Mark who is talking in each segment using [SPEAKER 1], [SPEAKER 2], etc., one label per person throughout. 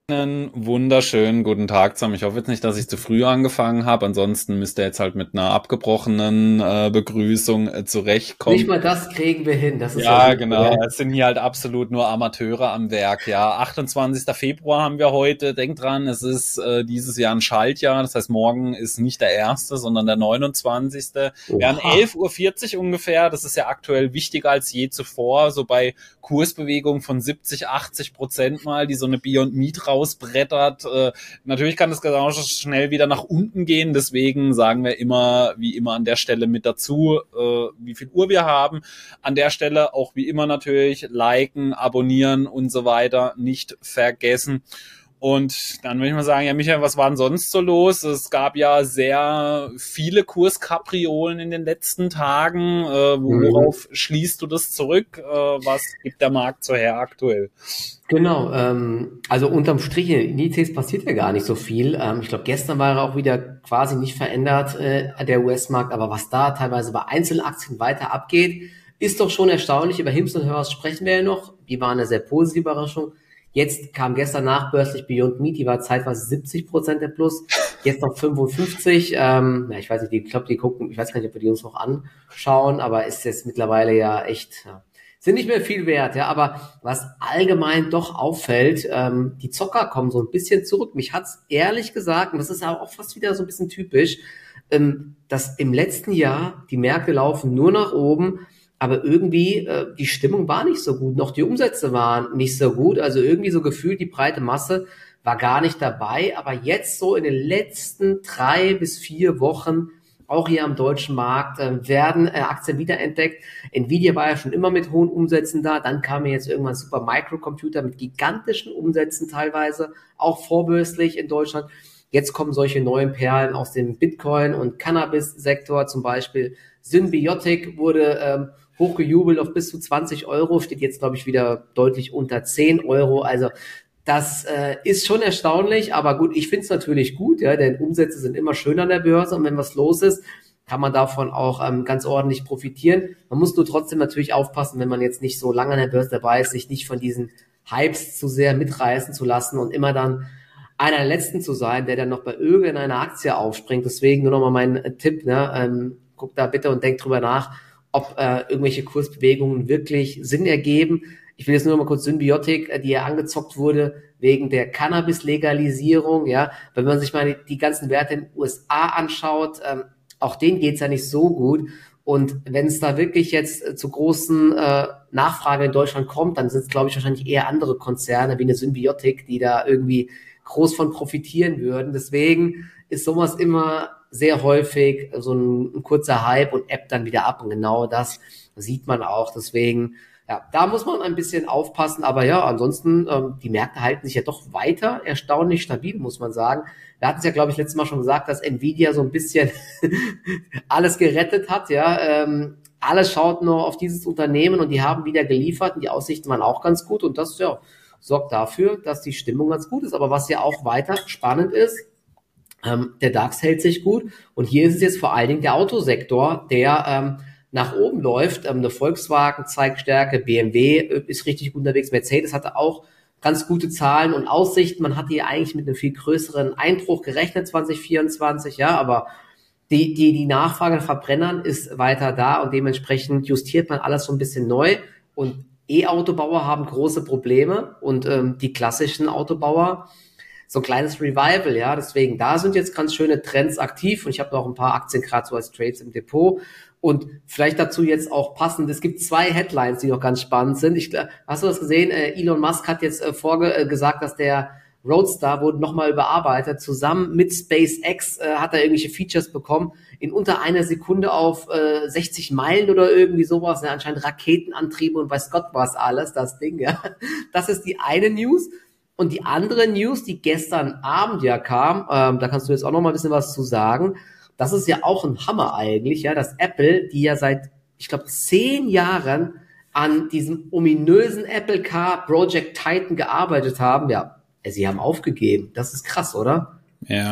[SPEAKER 1] Einen wunderschönen guten Tag zusammen. Ich hoffe jetzt nicht, dass ich zu früh angefangen habe. Ansonsten müsst ihr jetzt halt mit einer abgebrochenen Begrüßung
[SPEAKER 2] Nicht
[SPEAKER 1] zurechtkommen.
[SPEAKER 2] mal das kriegen wir hin, das ist ja
[SPEAKER 1] Ja,
[SPEAKER 2] super,
[SPEAKER 1] genau.
[SPEAKER 2] gell?
[SPEAKER 1] Es sind hier halt absolut nur Amateure am Werk. Ja, 28. Februar haben wir heute. Denkt dran, es ist dieses Jahr ein Schaltjahr. Das heißt, morgen ist nicht der erste, sondern der 29. Wir haben
[SPEAKER 2] Oha.
[SPEAKER 1] 11:40 Uhr ungefähr. Das ist ja aktuell wichtiger als je zuvor. So bei Kursbewegungen von 70-80% mal, die so eine Beyond Meat rausbrettert. Natürlich kann das genauso schnell wieder nach unten gehen. Deswegen sagen wir immer, wie immer an der Stelle mit dazu, wie viel Uhr wir haben. An der Stelle auch wie immer natürlich liken, abonnieren und so weiter nicht vergessen. Und dann würde ich mal sagen, ja Michael, was war denn sonst so los? Es gab ja sehr viele Kurskapriolen in den letzten Tagen.
[SPEAKER 2] Mhm.
[SPEAKER 1] Worauf schließt du das zurück? Was gibt der Markt so her aktuell?
[SPEAKER 2] Genau, also unterm Strich in den Indizes passiert ja gar nicht so viel. Ich glaube, gestern war er auch wieder quasi nicht verändert, der US-Markt, aber was da teilweise bei Einzelaktien weiter abgeht, ist doch schon erstaunlich. Über Hims und Hers sprechen wir ja noch. Die waren eine sehr positive Überraschung. Jetzt kam gestern nachbörslich Beyond Meat, die war zeitweise 70% der Plus, jetzt noch 55. Ja, ich weiß nicht, ich glaube, die gucken, ich weiß gar nicht, ob wir die uns noch anschauen, aber ist jetzt mittlerweile ja echt, ja, sind nicht mehr viel wert, ja, aber was allgemein doch auffällt, die Zocker kommen so ein bisschen zurück. Mich hat's ehrlich gesagt, und das ist aber auch fast wieder so ein bisschen typisch, dass im letzten Jahr die Märkte laufen nur nach oben, aber irgendwie die Stimmung war nicht so gut, noch die Umsätze waren nicht so gut, also irgendwie so gefühlt die breite Masse war gar nicht dabei, aber jetzt so in den letzten 3 bis 4 Wochen auch hier am deutschen Markt werden Aktien wiederentdeckt. Nvidia war ja schon immer mit hohen Umsätzen da, dann kamen jetzt irgendwann Super Microcomputer mit gigantischen Umsätzen teilweise, auch vorbörslich in Deutschland. Jetzt kommen solche neuen Perlen aus dem Bitcoin- und Cannabis-Sektor, zum Beispiel Symbiotic wurde hochgejubelt auf bis zu 20 Euro, steht jetzt, glaube ich, wieder deutlich unter 10 Euro. Also das ist schon erstaunlich, aber gut, ich finde es natürlich gut, ja, denn Umsätze sind immer schön an der Börse und wenn was los ist, kann man davon auch ganz ordentlich profitieren. Man muss nur trotzdem natürlich aufpassen, wenn man jetzt nicht so lange an der Börse dabei ist, sich nicht von diesen Hypes zu sehr mitreißen zu lassen und immer dann einer der Letzten zu sein, der dann noch bei irgendeiner Aktie aufspringt. Deswegen nur nochmal mein Tipp, ne? Guck da bitte und denk drüber nach, ob irgendwelche Kursbewegungen wirklich Sinn ergeben. Ich will jetzt nur noch mal kurz Symbiotik, die ja angezockt wurde wegen der Cannabis-Legalisierung, ja. Wenn man sich mal die ganzen Werte in den USA anschaut, auch denen geht's ja nicht so gut. Und wenn es da wirklich jetzt zu großen Nachfrage in Deutschland kommt, dann sind es, glaube ich, wahrscheinlich eher andere Konzerne wie eine Symbiotik, die da irgendwie groß von profitieren würden. Deswegen ist sowas immer sehr häufig so ein kurzer Hype und ebbt dann wieder ab. Und genau das sieht man auch. Deswegen, ja, da muss man ein bisschen aufpassen. Aber ja, ansonsten, die Märkte halten sich ja doch weiter erstaunlich stabil, muss man sagen. Wir hatten es ja, glaube ich, letztes Mal schon gesagt, dass Nvidia so ein bisschen alles gerettet hat, ja. Alles schaut nur auf dieses Unternehmen und die haben wieder geliefert und die Aussichten waren auch ganz gut und das, ja, sorgt dafür, dass die Stimmung ganz gut ist. Aber was ja auch weiter spannend ist, der DAX hält sich gut und hier ist es jetzt vor allen Dingen der Autosektor, der nach oben läuft. Eine Volkswagen zeigt Stärke, BMW ist richtig gut unterwegs, Mercedes hatte auch ganz gute Zahlen und Aussichten. Man hatte hier eigentlich mit einem viel größeren Einbruch gerechnet 2024, ja, aber die Nachfrage nach Verbrennern ist weiter da und dementsprechend justiert man alles so ein bisschen neu und E-Autobauer haben große Probleme und die klassischen Autobauer so ein kleines Revival, ja, deswegen da sind jetzt ganz schöne Trends aktiv und ich habe noch ein paar Aktien gerade so als Trades im Depot und vielleicht dazu jetzt auch passend, es gibt zwei Headlines, die noch ganz spannend sind. Hast du das gesehen? Elon Musk hat jetzt gesagt, dass der Roadster wurde nochmal überarbeitet. Zusammen mit SpaceX hat er irgendwelche Features bekommen. In unter einer Sekunde auf 60 Meilen oder irgendwie sowas. Ja, anscheinend Raketenantriebe und weiß Gott was alles, das Ding. Ja. Das ist die eine News. Und die andere News, die gestern Abend ja kam, da kannst du jetzt auch noch mal ein bisschen was zu sagen. Das ist ja auch ein Hammer eigentlich, ja, dass Apple, die ja seit, ich glaube, 10 Jahren an diesem ominösen Apple Car Project Titan gearbeitet haben, ja, sie haben aufgegeben. Das ist krass, oder?
[SPEAKER 1] Ja,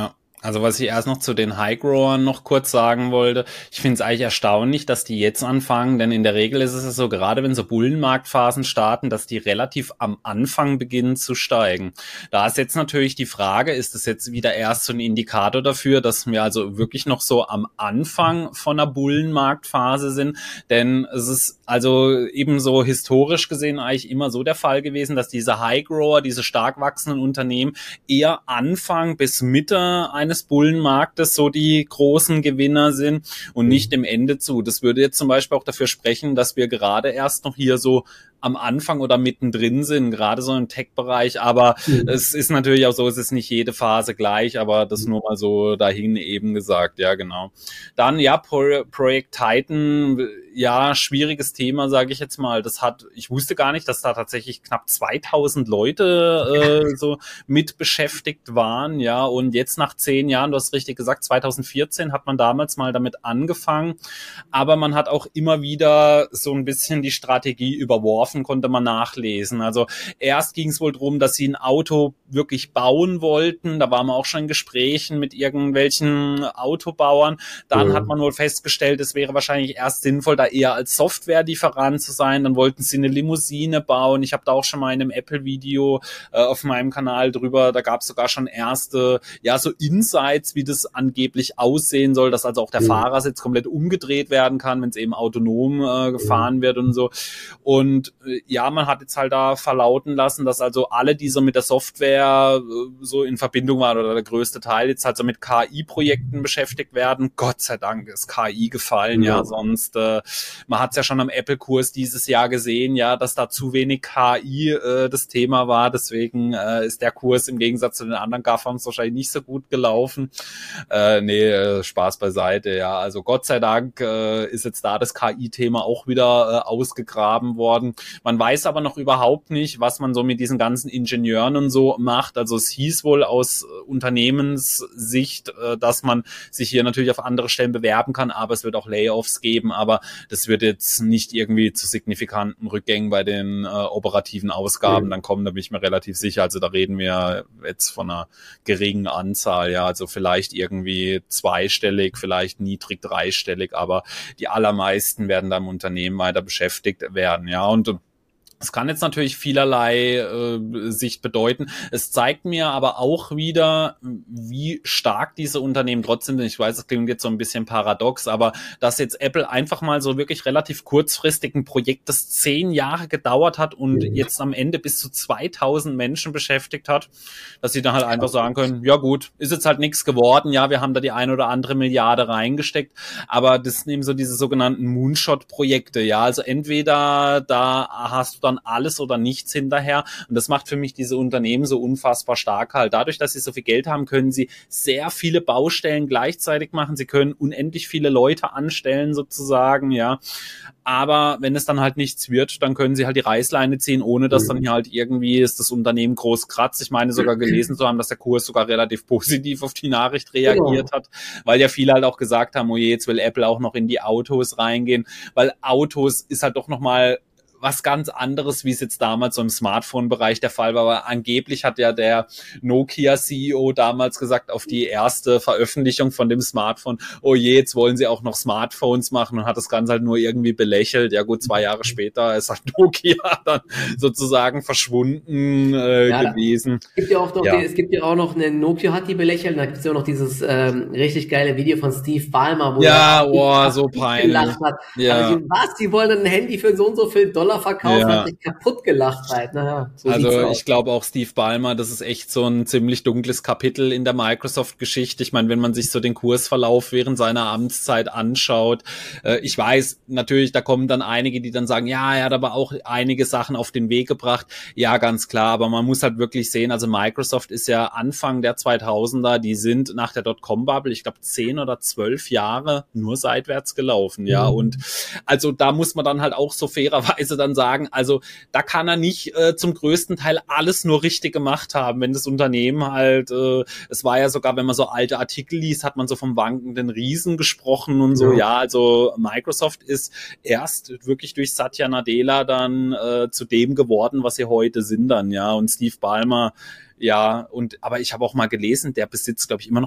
[SPEAKER 1] Also was ich erst noch zu den High-Growern noch kurz sagen wollte, ich finde es eigentlich erstaunlich, dass die jetzt anfangen, denn in der Regel ist es so, gerade wenn so Bullenmarktphasen starten, dass die relativ am Anfang beginnen zu steigen. Da ist jetzt natürlich die Frage, ist das jetzt wieder erst so ein Indikator dafür, dass wir also wirklich noch so am Anfang von einer Bullenmarktphase sind, denn es ist also eben so historisch gesehen eigentlich immer so der Fall gewesen, dass diese High-Grower, diese stark wachsenden Unternehmen eher Anfang bis Mitte eines Bullenmarktes so die großen Gewinner sind und nicht im Ende zu. Das würde jetzt zum Beispiel auch dafür sprechen, dass wir gerade erst noch hier so am Anfang oder mittendrin sind, gerade so im Tech-Bereich, aber es ist natürlich auch so, es ist nicht jede Phase gleich, aber das nur mal so dahin eben gesagt, ja genau. Dann, ja, Project Titan, ja, schwieriges Thema, sage ich jetzt mal. Ich wusste gar nicht, dass da tatsächlich knapp 2000 Leute so mit beschäftigt waren, ja, und jetzt nach 10 Jahren, du hast richtig gesagt, 2014 hat man damals mal damit angefangen, aber man hat auch immer wieder so ein bisschen die Strategie überworfen, konnte man nachlesen. Also erst ging es wohl darum, dass sie ein Auto wirklich bauen wollten. Da waren wir auch schon in Gesprächen mit irgendwelchen Autobauern. Dann hat man wohl festgestellt, es wäre wahrscheinlich erst sinnvoll, da eher als Softwarelieferant zu sein. Dann wollten sie eine Limousine bauen. Ich habe da auch schon mal in einem Apple-Video auf meinem Kanal drüber, da gab es sogar schon erste, ja, so Insights, wie das angeblich aussehen soll, dass also auch der Fahrersitz komplett umgedreht werden kann, wenn es eben autonom gefahren wird und so. Und ja, man hat jetzt halt da verlauten lassen, dass also alle, die so mit der Software so in Verbindung waren oder der größte Teil jetzt halt so mit KI-Projekten beschäftigt werden. Gott sei Dank ist KI gefallen, ja, sonst, man hat es ja schon am Apple-Kurs dieses Jahr gesehen, ja, dass da zu wenig KI das Thema war, deswegen ist der Kurs im Gegensatz zu den anderen GAFAMs wahrscheinlich nicht so gut gelaufen. Spaß beiseite, ja, also Gott sei Dank ist jetzt da das KI-Thema auch wieder ausgegraben worden. Man weiß aber noch überhaupt nicht, was man so mit diesen ganzen Ingenieuren und so macht. Also es hieß wohl aus Unternehmenssicht, dass man sich hier natürlich auf andere Stellen bewerben kann, aber es wird auch Layoffs geben, aber das wird jetzt nicht irgendwie zu signifikanten Rückgängen bei den operativen Ausgaben dann kommen, da bin ich mir relativ sicher. Also da reden wir jetzt von einer geringen Anzahl, ja, also vielleicht irgendwie zweistellig, vielleicht niedrig dreistellig, aber die allermeisten werden da im Unternehmen weiter beschäftigt werden, ja, und es kann jetzt natürlich vielerlei Sicht bedeuten. Es zeigt mir aber auch wieder, wie stark diese Unternehmen trotzdem sind. Ich weiß, das klingt jetzt so ein bisschen paradox, aber dass jetzt Apple einfach mal so wirklich relativ kurzfristig ein Projekt, das 10 Jahre gedauert hat und jetzt am Ende bis zu 2000 Menschen beschäftigt hat, dass sie dann halt einfach sagen können, ja gut, ist jetzt halt nichts geworden, ja, wir haben da die 1 oder andere Milliarde reingesteckt, aber das sind eben so diese sogenannten Moonshot-Projekte, ja, also entweder da hast du dann alles oder nichts hinterher. Und das macht für mich diese Unternehmen so unfassbar stark halt. Dadurch, dass sie so viel Geld haben, können sie sehr viele Baustellen gleichzeitig machen. Sie können unendlich viele Leute anstellen sozusagen, ja. Aber wenn es dann halt nichts wird, dann können sie halt die Reißleine ziehen, ohne dass dann hier halt irgendwie ist das Unternehmen groß kratzt. Ich meine sogar gelesen zu haben, dass der Kurs sogar relativ positiv auf die Nachricht reagiert hat, weil ja viele halt auch gesagt haben, oh je, jetzt will Apple auch noch in die Autos reingehen, weil Autos ist halt doch nochmal was ganz anderes, wie es jetzt damals so im Smartphone-Bereich der Fall war. Aber angeblich hat ja der Nokia-CEO damals gesagt, auf die erste Veröffentlichung von dem Smartphone, oh je, jetzt wollen sie auch noch Smartphones machen und hat das Ganze halt nur irgendwie belächelt. Ja gut, 2 Jahre später ist halt Nokia dann sozusagen verschwunden gewesen.
[SPEAKER 2] Es gibt ja auch noch eine Nokia hat die belächelt, da gibt es ja auch noch dieses richtig geile Video von Steve Ballmer, wo
[SPEAKER 1] er so peinlich
[SPEAKER 2] gelacht hat.
[SPEAKER 1] Ja.
[SPEAKER 2] Also, was, die wollen ein Handy für so und so viel $, verkaufen, hat sich kaputt gelacht halt. Naja, so
[SPEAKER 1] also ich glaube auch Steve Ballmer, das ist echt so ein ziemlich dunkles Kapitel in der Microsoft-Geschichte. Ich meine, wenn man sich so den Kursverlauf während seiner Amtszeit anschaut, ich weiß natürlich, da kommen dann einige, die dann sagen, ja, er hat aber auch einige Sachen auf den Weg gebracht. Ja, ganz klar, aber man muss halt wirklich sehen, also Microsoft ist ja Anfang der 2000er, die sind nach der Dotcom-Bubble, ich glaube 10 oder 12 Jahre nur seitwärts gelaufen, ja, und also da muss man dann halt auch so fairerweise dann sagen, also da kann er nicht zum größten Teil alles nur richtig gemacht haben, wenn das Unternehmen halt, es war ja sogar, wenn man so alte Artikel liest, hat man so vom wankenden Riesen gesprochen und so, ja, also Microsoft ist erst wirklich durch Satya Nadella dann zu dem geworden, was sie heute sind dann, ja, und Steve Ballmer, ja, aber ich habe auch mal gelesen, der besitzt, glaube ich, immer noch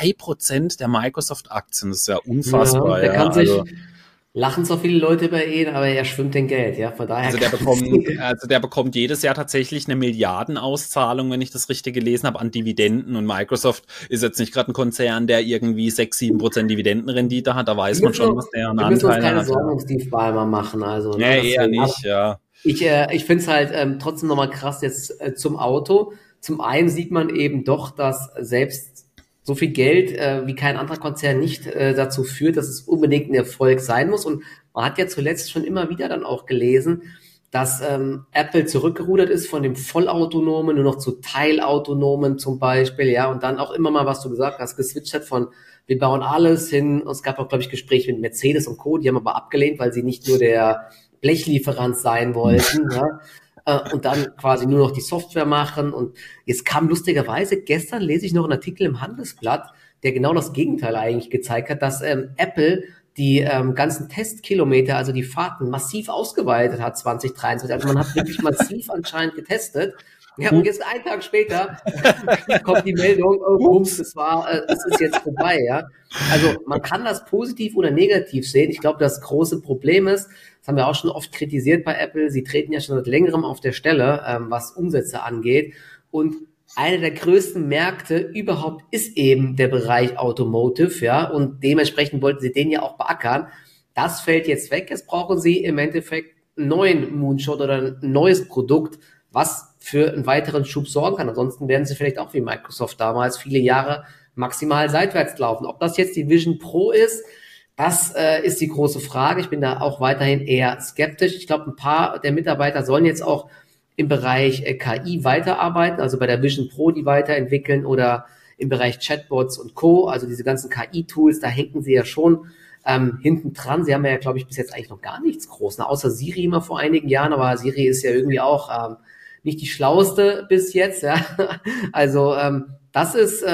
[SPEAKER 1] 3% der Microsoft-Aktien. Das ist ja unfassbar.
[SPEAKER 2] Der kann sich, lachen so viele Leute über ihn, aber er schwimmt in Geld, ja, von daher.
[SPEAKER 1] Also der bekommt jedes Jahr tatsächlich eine Milliardenauszahlung, wenn ich das richtig gelesen habe, an Dividenden. Und Microsoft ist jetzt nicht gerade ein Konzern, der irgendwie 6-7% Dividendenrendite hat. Da weiß man schon, was der an Anteil hat.
[SPEAKER 2] Wir müssen uns keine Sorgen um Steve Ballmer machen. Also,
[SPEAKER 1] nee, eher nicht, ja.
[SPEAKER 2] Ich finde es halt trotzdem nochmal krass jetzt zum Auto. Zum einen sieht man eben doch, dass selbst so viel Geld wie kein anderer Konzern nicht dazu führt, dass es unbedingt ein Erfolg sein muss. Und man hat ja zuletzt schon immer wieder dann auch gelesen, dass Apple zurückgerudert ist von dem vollautonomen nur noch zu teilautonomen zum Beispiel, ja, und dann auch immer mal, was du gesagt hast, geswitcht hat von wir bauen alles hin. Und es gab auch, glaube ich, Gespräche mit Mercedes und Co., die haben aber abgelehnt, weil sie nicht nur der Blechlieferant sein wollten, ja. Und dann quasi nur noch die Software machen. Und jetzt kam lustigerweise, gestern lese ich noch einen Artikel im Handelsblatt, der genau das Gegenteil eigentlich gezeigt hat, dass Apple die ganzen Testkilometer, also die Fahrten, massiv ausgeweitet hat 2023. Also man hat wirklich massiv anscheinend getestet. Ja, und jetzt einen Tag später kommt die Meldung, oh, es ist jetzt vorbei, ja. Also man kann das positiv oder negativ sehen. Ich glaube, das große Problem ist, das haben wir auch schon oft kritisiert bei Apple, sie treten ja schon seit längerem auf der Stelle, was Umsätze angeht. Und einer der größten Märkte überhaupt ist eben der Bereich Automotive, ja. Und dementsprechend wollten sie den ja auch beackern. Das fällt jetzt weg. Jetzt brauchen sie im Endeffekt einen neuen Moonshot oder ein neues Produkt, was für einen weiteren Schub sorgen kann. Ansonsten werden sie vielleicht auch wie Microsoft damals viele Jahre maximal seitwärts laufen. Ob das jetzt die Vision Pro ist, das ist die große Frage. Ich bin da auch weiterhin eher skeptisch. Ich glaube, ein paar der Mitarbeiter sollen jetzt auch im Bereich KI weiterarbeiten, also bei der Vision Pro die weiterentwickeln oder im Bereich Chatbots und Co., also diese ganzen KI-Tools, da hängen sie ja schon hinten dran. Sie haben ja, glaube ich, bis jetzt eigentlich noch gar nichts groß, ne? Außer Siri immer vor einigen Jahren, aber Siri ist ja irgendwie auch nicht die schlauste bis jetzt, ja. Also das ist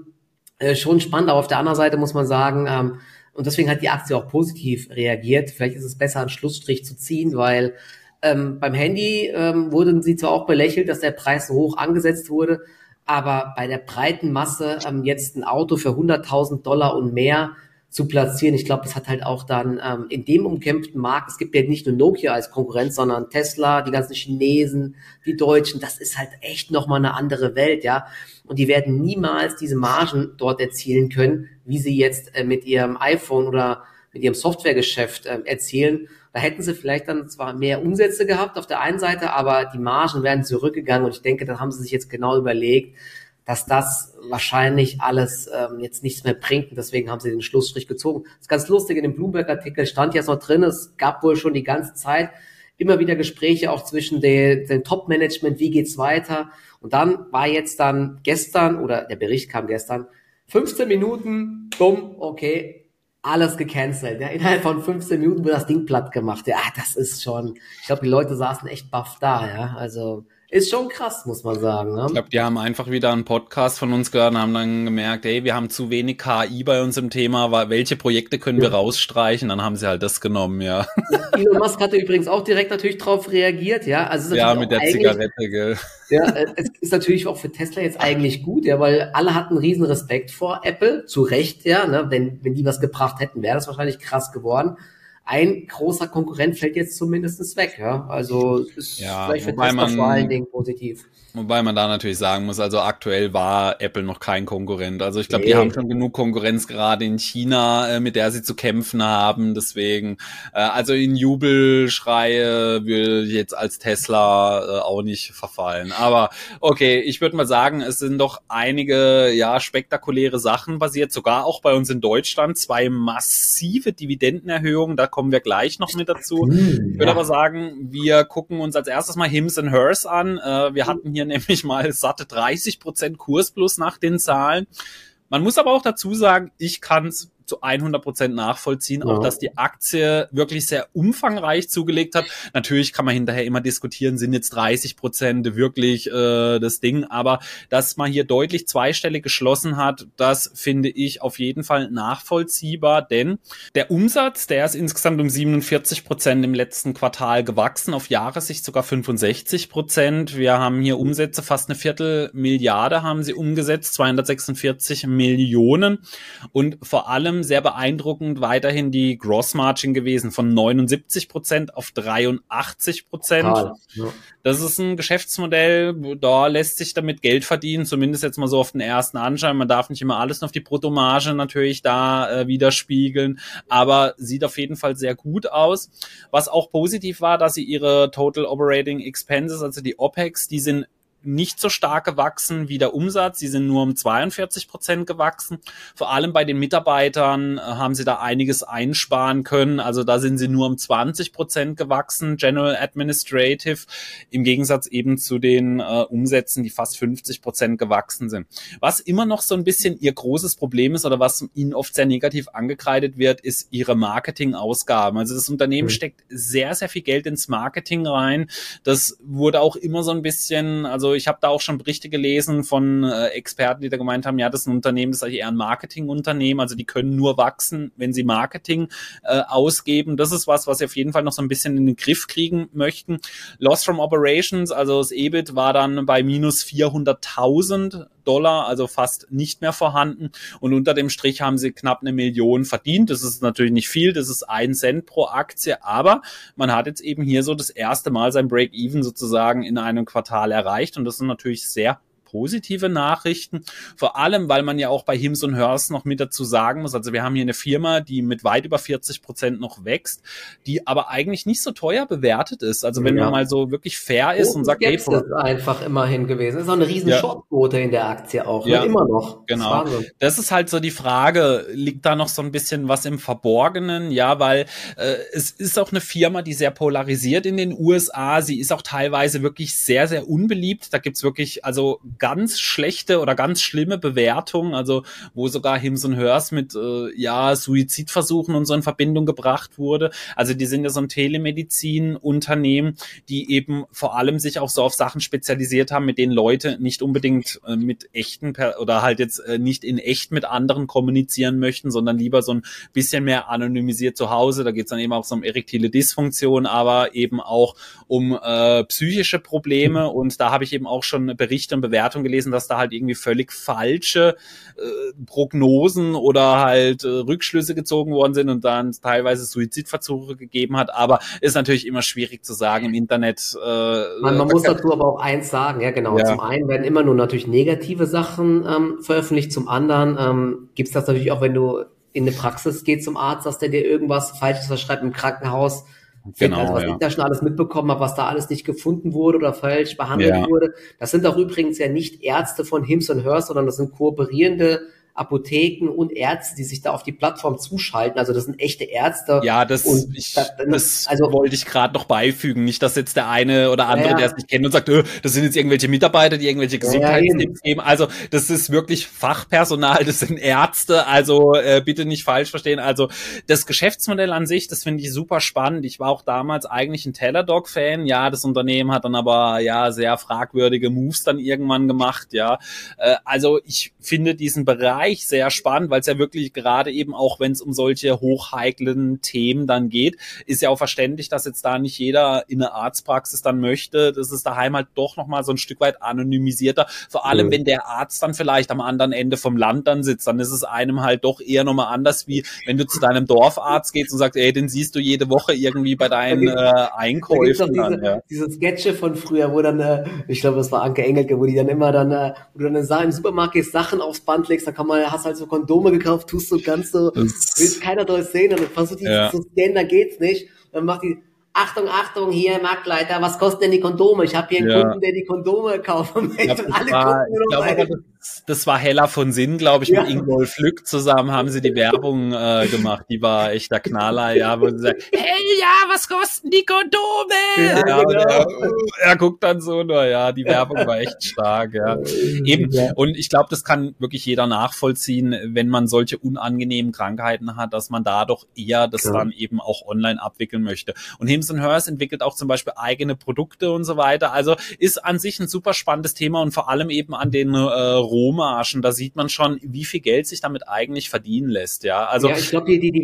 [SPEAKER 2] schon spannend, aber auf der anderen Seite muss man sagen, und deswegen hat die Aktie auch positiv reagiert. Vielleicht ist es besser, einen Schlussstrich zu ziehen, weil beim Handy wurden sie zwar auch belächelt, dass der Preis so hoch angesetzt wurde, aber bei der breiten Masse jetzt ein Auto für $100.000 und mehr zu platzieren, ich glaube, das hat halt auch dann in dem umkämpften Markt, es gibt ja nicht nur Nokia als Konkurrenz, sondern Tesla, die ganzen Chinesen, die Deutschen, das ist halt echt nochmal eine andere Welt, ja. Und die werden niemals diese Margen dort erzielen können, wie sie jetzt mit ihrem iPhone oder mit ihrem Softwaregeschäft erzielen. Da hätten sie vielleicht dann zwar mehr Umsätze gehabt auf der einen Seite, aber die Margen wären zurückgegangen und ich denke, da haben sie sich jetzt genau überlegt, dass das wahrscheinlich alles jetzt nichts mehr bringt und deswegen haben sie den Schlussstrich gezogen. Das ist ganz lustig, in dem Bloomberg-Artikel stand ja noch drin, es gab wohl schon die ganze Zeit immer wieder Gespräche auch zwischen dem Top-Management, wie geht's weiter, und dann war jetzt dann gestern, oder der Bericht kam gestern, 15 Minuten, bumm, okay, alles gecancelt. Ja, innerhalb von 15 Minuten wird das Ding platt gemacht. Ja, das ist schon, ich glaube, die Leute saßen echt baff da, ja. Also ist schon krass, muss man sagen. Ne?
[SPEAKER 1] Ich glaube, die haben einfach wieder einen Podcast von uns gehört und haben dann gemerkt, ey, wir haben zu wenig KI bei uns im Thema, welche Projekte können wir rausstreichen? Dann haben sie halt das genommen, ja.
[SPEAKER 2] Elon Musk hatte übrigens auch direkt natürlich drauf reagiert, ja. Also
[SPEAKER 1] ja, mit der Zigarette, gell.
[SPEAKER 2] Ja, es ist natürlich auch für Tesla jetzt eigentlich gut, ja, weil alle hatten riesen Respekt vor Apple, zu Recht, ja, ne, wenn die was gebracht hätten, wäre das wahrscheinlich krass geworden. Ein großer Konkurrent fällt jetzt zumindest weg, ja, also ist
[SPEAKER 1] ja,
[SPEAKER 2] vielleicht für Tesla vor allen Dingen positiv.
[SPEAKER 1] Wobei man da natürlich sagen muss, also aktuell war Apple noch kein Konkurrent. Also ich glaube, die haben schon genug Konkurrenz gerade in China, mit der sie zu kämpfen haben. Deswegen, also in Jubelschreie will ich jetzt als Tesla auch nicht verfallen. Aber okay, ich würde mal sagen, es sind doch einige spektakuläre Sachen passiert, sogar auch bei uns in Deutschland. 2 massive Dividendenerhöhungen, da kommen wir gleich noch mit dazu. Ich würde aber sagen, wir gucken uns als erstes mal Hims & Hers an. Wir hatten hier nämlich mal satte 30% Kursplus nach den Zahlen. Man muss aber auch dazu sagen, ich kann es zu 100% nachvollziehen, auch dass die Aktie wirklich sehr umfangreich zugelegt hat. Natürlich kann man hinterher immer diskutieren, sind jetzt 30% wirklich das Ding, aber dass man hier deutlich zweistellig geschlossen hat, das finde ich auf jeden Fall nachvollziehbar, denn der Umsatz, der ist insgesamt um 47% im letzten Quartal gewachsen, auf Jahressicht sogar 65%. Wir haben hier Umsätze, fast 250 Milliarden haben sie umgesetzt, 246 Millionen und vor allem sehr beeindruckend weiterhin die Gross-Margin gewesen von 79% auf 83%. Ja. Das ist ein Geschäftsmodell, da lässt sich damit Geld verdienen, zumindest jetzt mal so auf den ersten Anschein. Man darf nicht immer alles auf die Bruttomarge natürlich da widerspiegeln, aber sieht auf jeden Fall sehr gut aus. Was auch positiv war, dass sie ihre Total Operating Expenses, also die OPEX, die sind nicht so stark gewachsen wie der Umsatz. Sie sind nur um 42% gewachsen. Vor allem bei den Mitarbeitern haben sie da einiges einsparen können. Also da sind sie nur um 20% gewachsen, General Administrative, im Gegensatz eben zu den Umsätzen, die fast 50% gewachsen sind. Was immer noch so ein bisschen ihr großes Problem ist oder was ihnen oft sehr negativ angekreidet wird, ist ihre Marketingausgaben. Also das Unternehmen steckt sehr, sehr viel Geld ins Marketing rein. Das wurde auch immer so ein bisschen, also ich habe da auch schon Berichte gelesen von Experten, die da gemeint haben, ja, das ist ein Unternehmen, das ist eigentlich eher ein Marketingunternehmen, also die können nur wachsen, wenn sie Marketing ausgeben. Das ist was sie auf jeden Fall noch so ein bisschen in den Griff kriegen möchten. Loss from Operations, also das EBIT war dann bei minus $400.000, also fast nicht mehr vorhanden. Und unter dem Strich haben sie knapp 1 Million verdient. Das ist natürlich nicht viel, das ist 1 Cent pro Aktie, aber man hat jetzt eben hier so das erste Mal sein Break-Even sozusagen in einem Quartal erreicht und das sind natürlich sehr positive Nachrichten, vor allem, weil man ja auch bei Hims & Hers noch mit dazu sagen muss, also wir haben hier eine Firma, die mit weit über 40% noch wächst, die aber eigentlich nicht so teuer bewertet ist, also wenn man mal so wirklich fair ist und sagt,
[SPEAKER 2] hey, ist einfach immerhin gewesen, das ist auch eine riesen Shortquote in der Aktie auch, immer noch.
[SPEAKER 1] Genau, das ist halt so die Frage, liegt da noch so ein bisschen was im Verborgenen, ja, weil es ist auch eine Firma, die sehr polarisiert in den USA, sie ist auch teilweise wirklich sehr, sehr unbeliebt, da gibt's wirklich, also ganz schlechte oder ganz schlimme Bewertungen, also wo sogar Hims & Hers mit Suizidversuchen und so in Verbindung gebracht wurde. Also die sind ja so ein Telemedizin-Unternehmen, die eben vor allem sich auch so auf Sachen spezialisiert haben, mit denen Leute nicht unbedingt mit echten oder halt jetzt nicht in echt mit anderen kommunizieren möchten, sondern lieber so ein bisschen mehr anonymisiert zu Hause. Da geht es dann eben auch so um erektile Dysfunktion, aber eben auch um psychische Probleme und da habe ich eben auch schon Berichte und Bewertungen gelesen, dass da halt irgendwie völlig falsche Prognosen oder halt Rückschlüsse gezogen worden sind und dann teilweise Suizidversuche gegeben hat, aber ist natürlich immer schwierig zu sagen im Internet.
[SPEAKER 2] Man muss dazu aber auch eins sagen, ja genau, zum einen werden immer nur natürlich negative Sachen veröffentlicht, zum anderen gibt es das natürlich auch, wenn du in eine Praxis gehst zum Arzt, dass der dir irgendwas Falsches verschreibt im Krankenhaus. Genau, also was ich da schon alles mitbekommen habe, was da alles nicht gefunden wurde oder falsch behandelt wurde. Das sind auch übrigens ja nicht Ärzte von Hims & Hers, sondern das sind kooperierende Apotheken und Ärzte, die sich da auf die Plattform zuschalten. Also das sind echte Ärzte.
[SPEAKER 1] Ja, das wollte ich gerade noch beifügen. Nicht, dass jetzt der eine oder andere, der es nicht kennt und sagt, das sind jetzt irgendwelche Mitarbeiter, die irgendwelche Gesundheitstipps geben. Also das ist wirklich Fachpersonal, das sind Ärzte. Also bitte nicht falsch verstehen. Also das Geschäftsmodell an sich, das finde ich super spannend. Ich war auch damals eigentlich ein Teladoc-Fan. Ja, das Unternehmen hat dann aber sehr fragwürdige Moves dann irgendwann gemacht. Ja, also ich finde diesen Bereich sehr spannend, weil es ja wirklich gerade eben auch, wenn es um solche hochheiklen Themen dann geht, ist ja auch verständlich, dass jetzt da nicht jeder in eine Arztpraxis dann möchte. Das ist daheim halt doch nochmal so ein Stück weit anonymisierter. Vor allem, wenn der Arzt dann vielleicht am anderen Ende vom Land dann sitzt, dann ist es einem halt doch eher nochmal anders, wie wenn du zu deinem Dorfarzt gehst und sagst, den siehst du jede Woche irgendwie bei deinen Einkäufen.
[SPEAKER 2] Diese Sketche von früher, wo dann, ich glaube, das war Anke Engelke, wo die dann immer dann, wo du dann im Supermarkt gehst, Sachen aufs Band legst, dann kann man hast halt so Kondome gekauft, tust so ganz so, willst keiner Dolch sehen, dann versucht die zu scannen, da geht's nicht. Dann macht die, Achtung, hier, Marktleiter, was kosten denn die Kondome? Ich habe hier einen Kunden, der die Kondome kaufen möchte und alle gucken nur noch
[SPEAKER 1] Das war Hella von Sinn, glaube ich, mit Ingolf Lück zusammen haben sie die Werbung gemacht. Die war echt der Knaller, ja, wo sie sagt, hey, ja, was kosten die Kondome? Ja, genau. Er guckt dann so nur, ja, die Werbung war echt stark, ja. Eben, und ich glaube, das kann wirklich jeder nachvollziehen, wenn man solche unangenehmen Krankheiten hat, dass man da doch eher das dann eben auch online abwickeln möchte. Und Hims & Hers entwickelt auch zum Beispiel eigene Produkte und so weiter. Also ist an sich ein super spannendes Thema und vor allem eben an den Rohmargen, da sieht man schon, wie viel Geld sich damit eigentlich verdienen lässt, ja. Also
[SPEAKER 2] ich glaube, die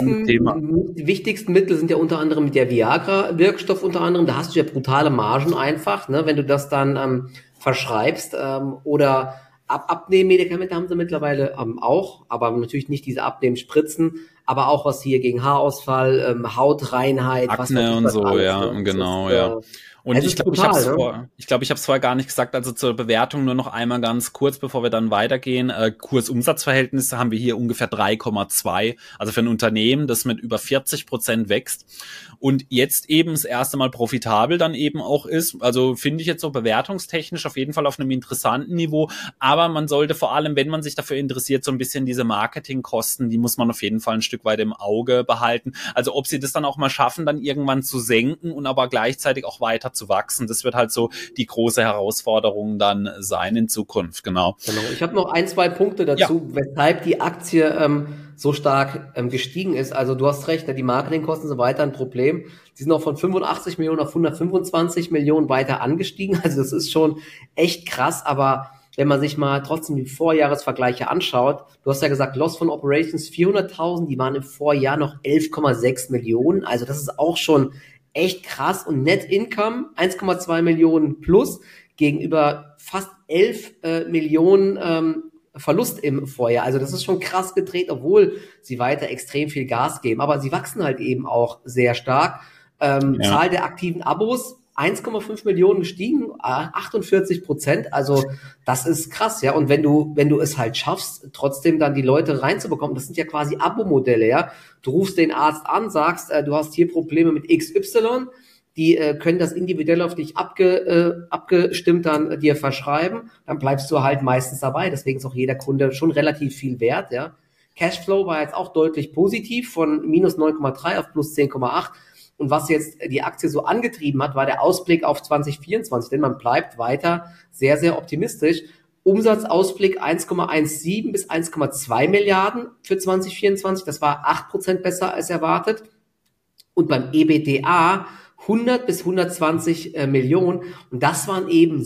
[SPEAKER 2] wichtigsten Mittel sind ja unter anderem der Viagra-Wirkstoff unter anderem, da hast du ja brutale Margen einfach, ne, wenn du das dann verschreibst, oder Abnehmmedikamente haben sie mittlerweile auch, aber natürlich nicht diese Abnehmspritzen, aber auch was hier gegen Haarausfall, Hautreinheit,
[SPEAKER 1] Akne
[SPEAKER 2] was
[SPEAKER 1] und so,
[SPEAKER 2] alles,
[SPEAKER 1] ja,
[SPEAKER 2] ne?
[SPEAKER 1] genau, ja. Und ich glaube, ich habe es vorher gar nicht gesagt, also zur Bewertung nur noch einmal ganz kurz, bevor wir dann weitergehen. Kurs-Umsatz-Verhältnis haben wir hier ungefähr 3,2, also für ein Unternehmen, das mit über 40% wächst und jetzt eben das erste Mal profitabel dann eben auch ist. Also finde ich jetzt so bewertungstechnisch auf jeden Fall auf einem interessanten Niveau, aber man sollte vor allem, wenn man sich dafür interessiert, so ein bisschen diese Marketingkosten, die muss man auf jeden Fall ein Stück weit im Auge behalten. Also ob sie das dann auch mal schaffen, dann irgendwann zu senken und aber gleichzeitig auch weiter zu wachsen. Das wird halt so die große Herausforderung dann sein in Zukunft, genau.
[SPEAKER 2] Ich habe noch 2 Punkte dazu, weshalb die Aktie so stark gestiegen ist. Also du hast recht, die Marketingkosten sind weiter ein Problem. Die sind auch von 85 Millionen auf 125 Millionen weiter angestiegen. Also das ist schon echt krass, aber wenn man sich mal trotzdem die Vorjahresvergleiche anschaut, du hast ja gesagt, Loss von Operations 400.000, die waren im Vorjahr noch 11,6 Millionen. Also das ist auch schon echt krass und Net Income 1,2 Millionen plus gegenüber fast 11 Millionen Verlust im Vorjahr. Also das ist schon krass gedreht, obwohl sie weiter extrem viel Gas geben. Aber sie wachsen halt eben auch sehr stark. Zahl der aktiven Abos 1,5 Millionen gestiegen, 48%. Also das ist krass, ja. Und wenn du es halt schaffst, trotzdem dann die Leute reinzubekommen, das sind ja quasi Abo-Modelle, ja. Du rufst den Arzt an, sagst, du hast hier Probleme mit XY, die können das individuell auf dich abgestimmt dann dir verschreiben, dann bleibst du halt meistens dabei. Deswegen ist auch jeder Kunde schon relativ viel wert, ja. Cashflow war jetzt auch deutlich positiv von minus 9,3 auf plus 10,8. Und was jetzt die Aktie so angetrieben hat, war der Ausblick auf 2024, denn man bleibt weiter sehr, sehr optimistisch. Umsatzausblick 1,17 bis 1,2 Milliarden für 2024, das war 8% besser als erwartet. Und beim EBITDA 100 bis 120 Millionen und das waren eben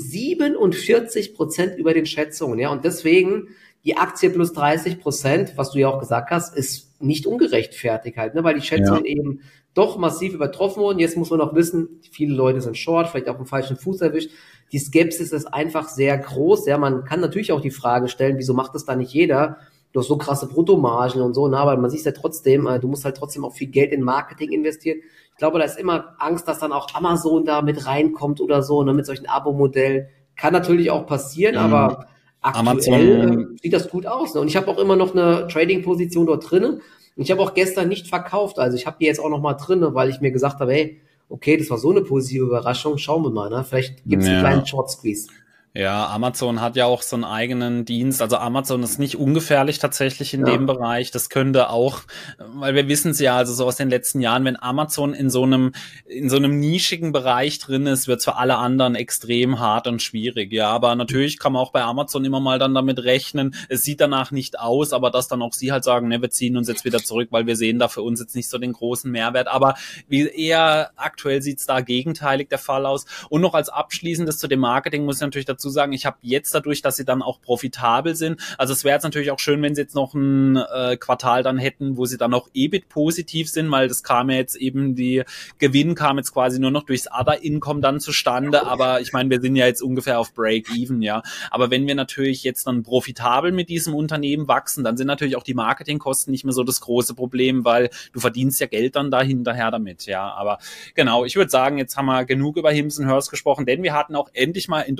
[SPEAKER 2] 47% über den Schätzungen. Ja, und deswegen die Aktie plus 30%, was du ja auch gesagt hast, ist nicht ungerechtfertigt halt, ne, weil die Schätzungen eben doch massiv übertroffen wurden. Jetzt muss man noch wissen, viele Leute sind short, vielleicht auch im falschen Fuß erwischt. Die Skepsis ist einfach sehr groß. Ja, man kann natürlich auch die Frage stellen, wieso macht das da nicht jeder? Du hast so krasse Bruttomargen und so, ne, aber man sieht ja trotzdem, du musst halt trotzdem auch viel Geld in Marketing investieren. Ich glaube, da ist immer Angst, dass dann auch Amazon da mit reinkommt oder so, ne, mit solchen Abo-Modellen. Kann natürlich auch passieren, aber aktuell sieht das gut aus. Ne? Und ich habe auch immer noch eine Trading-Position dort drinnen. Und ich habe auch gestern nicht verkauft. Also ich habe die jetzt auch noch mal drinne, weil ich mir gesagt habe, hey, okay, das war so eine positive Überraschung. Schauen wir mal, ne? Vielleicht gibt es einen kleinen Short-Squeeze.
[SPEAKER 1] Ja, Amazon hat ja auch so einen eigenen Dienst. Also Amazon ist nicht ungefährlich tatsächlich in dem Bereich. Das könnte auch, weil wir wissen es ja, also so aus den letzten Jahren, wenn Amazon in so einem nischigen Bereich drin ist, wird es für alle anderen extrem hart und schwierig. Ja, aber natürlich kann man auch bei Amazon immer mal dann damit rechnen. Es sieht danach nicht aus, aber dass dann auch sie halt sagen, ne, wir ziehen uns jetzt wieder zurück, weil wir sehen da für uns jetzt nicht so den großen Mehrwert. Aber wie eher aktuell sieht es da gegenteilig der Fall aus. Und noch als Abschließendes zu dem Marketing muss ich natürlich dazu sagen, ich habe jetzt dadurch, dass sie dann auch profitabel sind, also es wäre jetzt natürlich auch schön, wenn sie jetzt noch ein Quartal dann hätten, wo sie dann auch EBIT positiv sind, weil das kam ja jetzt eben, die Gewinn kam jetzt quasi nur noch durchs Other Income dann zustande, aber ich meine, wir sind ja jetzt ungefähr auf Break-Even, ja, aber wenn wir natürlich jetzt dann profitabel mit diesem Unternehmen wachsen, dann sind natürlich auch die Marketingkosten nicht mehr so das große Problem, weil du verdienst ja Geld dann da hinterher damit, ja, aber genau, ich würde sagen, jetzt haben wir genug über Hims & Hers gesprochen, denn wir hatten auch endlich mal in Deutschland mal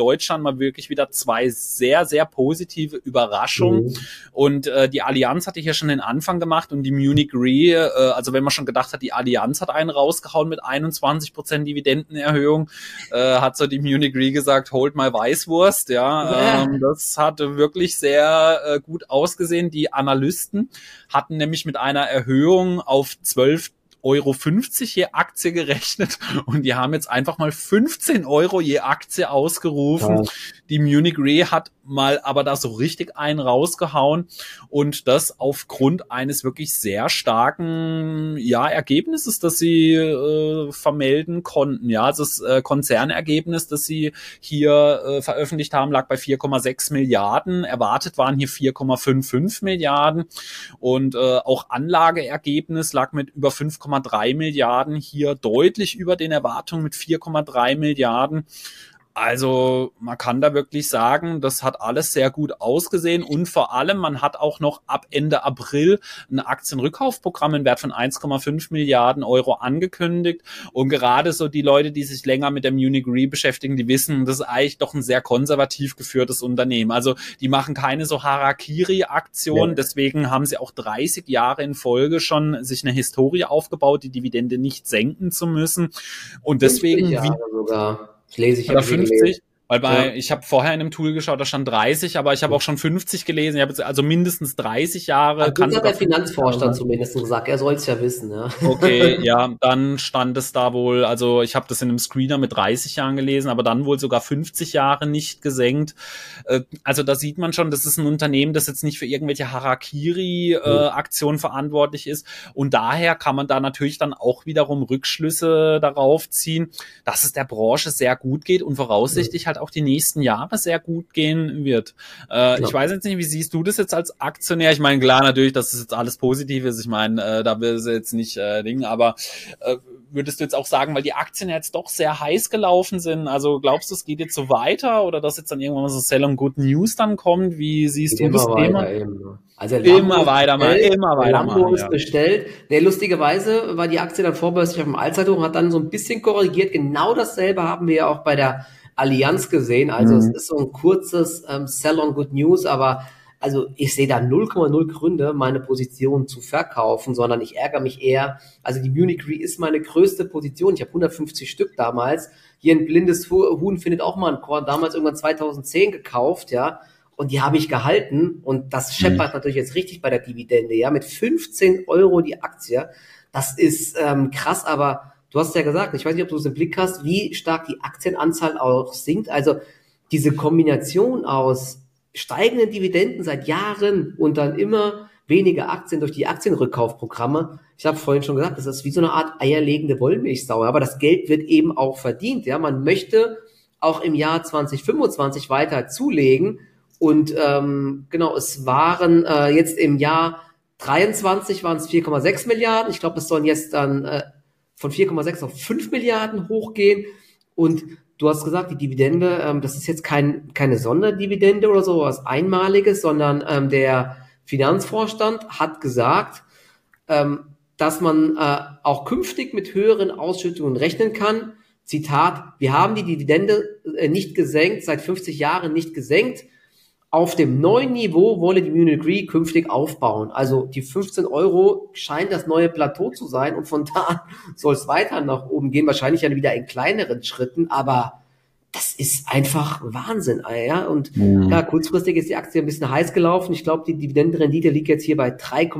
[SPEAKER 1] wir wirklich wieder zwei sehr, sehr positive Überraschungen. Und die Allianz hatte hier schon den Anfang gemacht und die Munich Re, also wenn man schon gedacht hat, die Allianz hat einen rausgehauen mit 21% Dividendenerhöhung, hat so die Munich Re gesagt, holt mal Weißwurst, ja. Das hatte wirklich sehr gut ausgesehen. Die Analysten hatten nämlich mit einer Erhöhung auf 12,50 € je Aktie gerechnet und die haben jetzt einfach mal 15 € je Aktie ausgerufen. Ja. Die Munich Re hat mal aber da so richtig einen rausgehauen und das aufgrund eines wirklich sehr starken Ergebnisses, das sie vermelden konnten. Ja, also das Konzernergebnis, das sie hier veröffentlicht haben, lag bei 4,6 Milliarden. Erwartet waren hier 4,55 Milliarden und auch Anlageergebnis lag mit über 5,3 Milliarden hier deutlich über den Erwartungen mit 4,3 Milliarden. Also man kann da wirklich sagen, das hat alles sehr gut ausgesehen und vor allem, man hat auch noch ab Ende April ein Aktienrückkaufprogramm im Wert von 1,5 Milliarden € angekündigt und gerade so die Leute, die sich länger mit der Munich Re beschäftigen, die wissen, das ist eigentlich doch ein sehr konservativ geführtes Unternehmen. Also die machen keine so Harakiri-Aktion, deswegen haben sie auch 30 Jahre in Folge schon sich eine Historie aufgebaut, die Dividende nicht senken zu müssen und deswegen...
[SPEAKER 2] 50 Jahre sogar. Das lese ich
[SPEAKER 1] oder 50, weil ich habe vorher in einem Tool geschaut, da stand 30, aber ich habe auch schon 50 gelesen. Ich habe jetzt also mindestens 30 Jahre.
[SPEAKER 2] Das hat der Finanzvorstand zumindest gesagt, er soll es ja wissen. Ja.
[SPEAKER 1] Okay, ja, dann stand es da wohl, also ich habe das in einem Screener mit 30 Jahren gelesen, aber dann wohl sogar 50 Jahre nicht gesenkt. Also da sieht man schon, das ist ein Unternehmen, das jetzt nicht für irgendwelche Harakiri-Aktionen verantwortlich ist und daher kann man da natürlich dann auch wiederum Rückschlüsse darauf ziehen, dass es der Branche sehr gut geht und voraussichtlich halt auch die nächsten Jahre sehr gut gehen wird. Ich weiß jetzt nicht, wie siehst du das jetzt als Aktionär? Ich meine, klar, natürlich, dass das jetzt alles positiv ist. Ich meine, da will es jetzt nicht aber würdest du jetzt auch sagen, weil die Aktien jetzt doch sehr heiß gelaufen sind, also glaubst du, es geht jetzt so weiter oder dass jetzt dann irgendwann mal so Sell on Good News dann kommt? Wie siehst du das Thema?
[SPEAKER 2] Also
[SPEAKER 1] immer weiter mal.
[SPEAKER 2] Lambo ist bestellt. Lustigerweise war die Aktie dann vorbörslich auf dem Allzeithoch, hat dann so ein bisschen korrigiert. Genau dasselbe haben wir ja auch bei der Allianz gesehen, also es ist so ein kurzes Sell on Good News, aber also ich sehe da 0,0 Gründe, meine Position zu verkaufen, sondern ich ärgere mich eher, also die Munich Re ist meine größte Position, ich habe 150 Stück damals, hier ein blindes Huhn findet auch mal ein Korn, damals irgendwann 2010 gekauft, ja, und die habe ich gehalten und das scheppert natürlich jetzt richtig bei der Dividende, ja, mit 15 € die Aktie, das ist krass, aber du hast ja gesagt, ich weiß nicht, ob du es im Blick hast, wie stark die Aktienanzahl auch sinkt. Also diese Kombination aus steigenden Dividenden seit Jahren und dann immer weniger Aktien durch die Aktienrückkaufprogramme. Ich habe vorhin schon gesagt, das ist wie so eine Art eierlegende Wollmilchsau. Aber das Geld wird eben auch verdient. Ja, man möchte auch im Jahr 2025 weiter zulegen. Und es waren jetzt im Jahr 23 waren es 4,6 Milliarden. Ich glaube, es sollen jetzt dann von 4,6 auf 5 Milliarden hochgehen und du hast gesagt, die Dividende, das ist jetzt keine Sonderdividende oder so, was Einmaliges, sondern der Finanzvorstand hat gesagt, dass man auch künftig mit höheren Ausschüttungen rechnen kann. Zitat, wir haben die Dividende nicht gesenkt, seit 50 Jahren nicht gesenkt. Auf dem neuen Niveau wolle die Munich Re künftig aufbauen. Also die 15 € scheint das neue Plateau zu sein und von da an soll es weiter nach oben gehen. Wahrscheinlich ja wieder in kleineren Schritten, aber das ist einfach Wahnsinn. Ja? Und kurzfristig ist die Aktie ein bisschen heiß gelaufen. Ich glaube, die Dividendenrendite liegt jetzt hier bei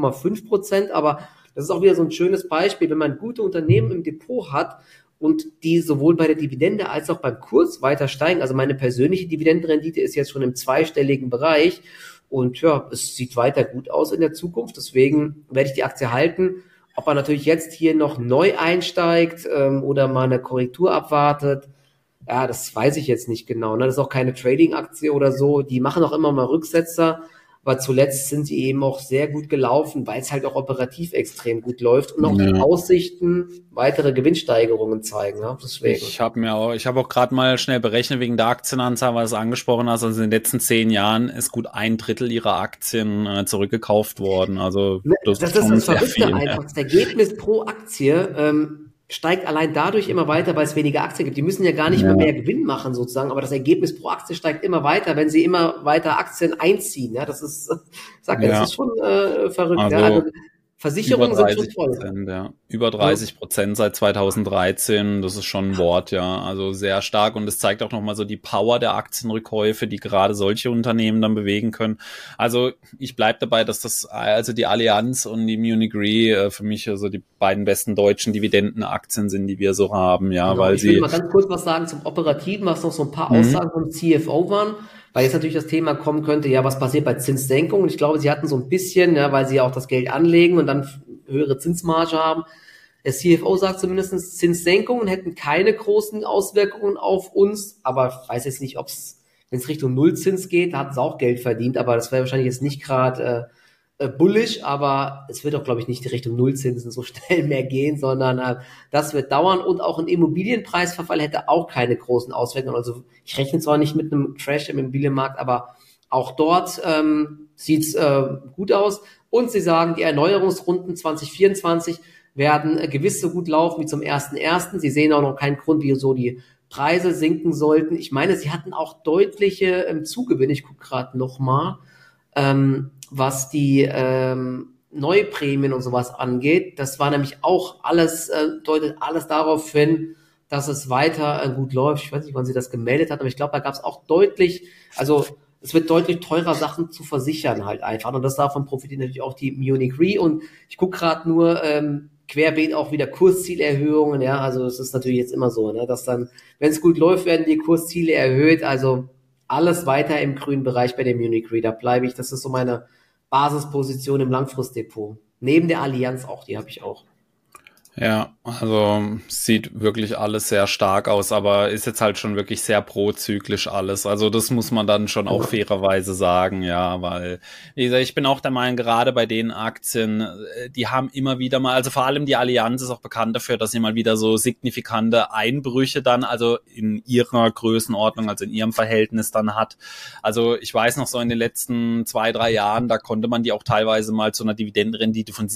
[SPEAKER 2] 3,5%, aber das ist auch wieder so ein schönes Beispiel, wenn man gute Unternehmen im Depot hat und die sowohl bei der Dividende als auch beim Kurs weiter steigen. Also meine persönliche Dividendenrendite ist jetzt schon im zweistelligen Bereich und ja, es sieht weiter gut aus in der Zukunft. Deswegen werde ich die Aktie halten. Ob man natürlich jetzt hier noch neu einsteigt oder mal eine Korrektur abwartet, ja, das weiß ich jetzt nicht genau. Das ist auch keine Trading-Aktie oder so. Die machen auch immer mal Rücksetzer. Aber zuletzt sind sie eben auch sehr gut gelaufen, weil es halt auch operativ extrem gut läuft und auch die Aussichten weitere Gewinnsteigerungen zeigen. Ja, deswegen.
[SPEAKER 1] Ich habe auch gerade mal schnell berechnet wegen der Aktienanzahl, weil du es angesprochen hast. Also in den letzten 10 Jahren ist gut 1/3 ihrer Aktien zurückgekauft worden. Also das ist
[SPEAKER 2] das Verrückte einfach. Das Ergebnis pro Aktie steigt allein dadurch immer weiter, weil es weniger Aktien gibt. Die müssen ja gar nicht mehr Gewinn machen sozusagen, aber das Ergebnis pro Aktie steigt immer weiter, wenn sie immer weiter Aktien einziehen. Ja, das ist, das ist schon verrückt.
[SPEAKER 1] Also,
[SPEAKER 2] ja. Also Versicherungen sind schon toll.
[SPEAKER 1] Ja. Über 30% seit 2013, das ist schon ein Wort, ja. Also sehr stark und es zeigt auch nochmal so die Power der Aktienrückkäufe, die gerade solche Unternehmen dann bewegen können. Also ich bleibe dabei, dass also die Allianz und die Munich Re für mich also die beiden besten deutschen Dividendenaktien sind, die wir so haben, ja,
[SPEAKER 2] genau.
[SPEAKER 1] weil
[SPEAKER 2] ich will mal ganz kurz was sagen zum Operativen, was noch so ein paar Aussagen vom CFO waren. Weil jetzt natürlich das Thema kommen könnte, ja, was passiert bei Zinssenkungen? Ich glaube, sie hatten so ein bisschen, ja, weil sie ja auch das Geld anlegen und dann höhere Zinsmarge haben. Der CFO sagt zumindest, Zinssenkungen hätten keine großen Auswirkungen auf uns, aber ich weiß jetzt nicht, wenn es Richtung Nullzins geht, da hatten sie auch Geld verdient, aber das wäre wahrscheinlich jetzt nicht gerade bullish, aber es wird auch, glaube ich, nicht in Richtung Nullzinsen so schnell mehr gehen, sondern das wird dauern und auch ein Immobilienpreisverfall hätte auch keine großen Auswirkungen. Also ich rechne zwar nicht mit einem Crash im Immobilienmarkt, aber auch dort sieht's gut aus. Und sie sagen, die Erneuerungsrunden 2024 werden gewiss so gut laufen wie zum 1.1. Sie sehen auch noch keinen Grund, wieso die Preise sinken sollten. Ich meine, sie hatten auch deutliche Zugewinne. Ich gucke gerade nochmal. Was die Neuprämien und sowas angeht. Das war nämlich auch alles, deutet alles darauf hin, dass es weiter gut läuft. Ich weiß nicht, wann sie das gemeldet hat, aber ich glaube, da gab es auch deutlich, also es wird deutlich teurer, Sachen zu versichern halt einfach. Und davon profitiert natürlich auch die Munich Re. Und ich gucke gerade nur querbeet auch wieder Kurszielerhöhungen. Ja, also es ist natürlich jetzt immer so, ne, dass dann, wenn es gut läuft, werden die Kursziele erhöht. Also alles weiter im grünen Bereich bei der Munich Re. Da bleibe ich. Das ist so meine Basisposition im Langfristdepot. Neben der Allianz auch, die habe ich auch.
[SPEAKER 1] Ja, also sieht wirklich alles sehr stark aus, aber ist jetzt halt schon wirklich sehr prozyklisch alles. Also das muss man dann schon auch fairerweise sagen, ja, weil, wie gesagt, ich bin auch der Meinung, gerade bei den Aktien, die haben immer wieder mal, also vor allem die Allianz ist auch bekannt dafür, dass sie mal wieder so signifikante Einbrüche dann, also in ihrer Größenordnung, also in ihrem Verhältnis dann hat. Also ich weiß noch so in den letzten 2-3 Jahren, da konnte man die auch teilweise mal zu einer Dividendenrendite von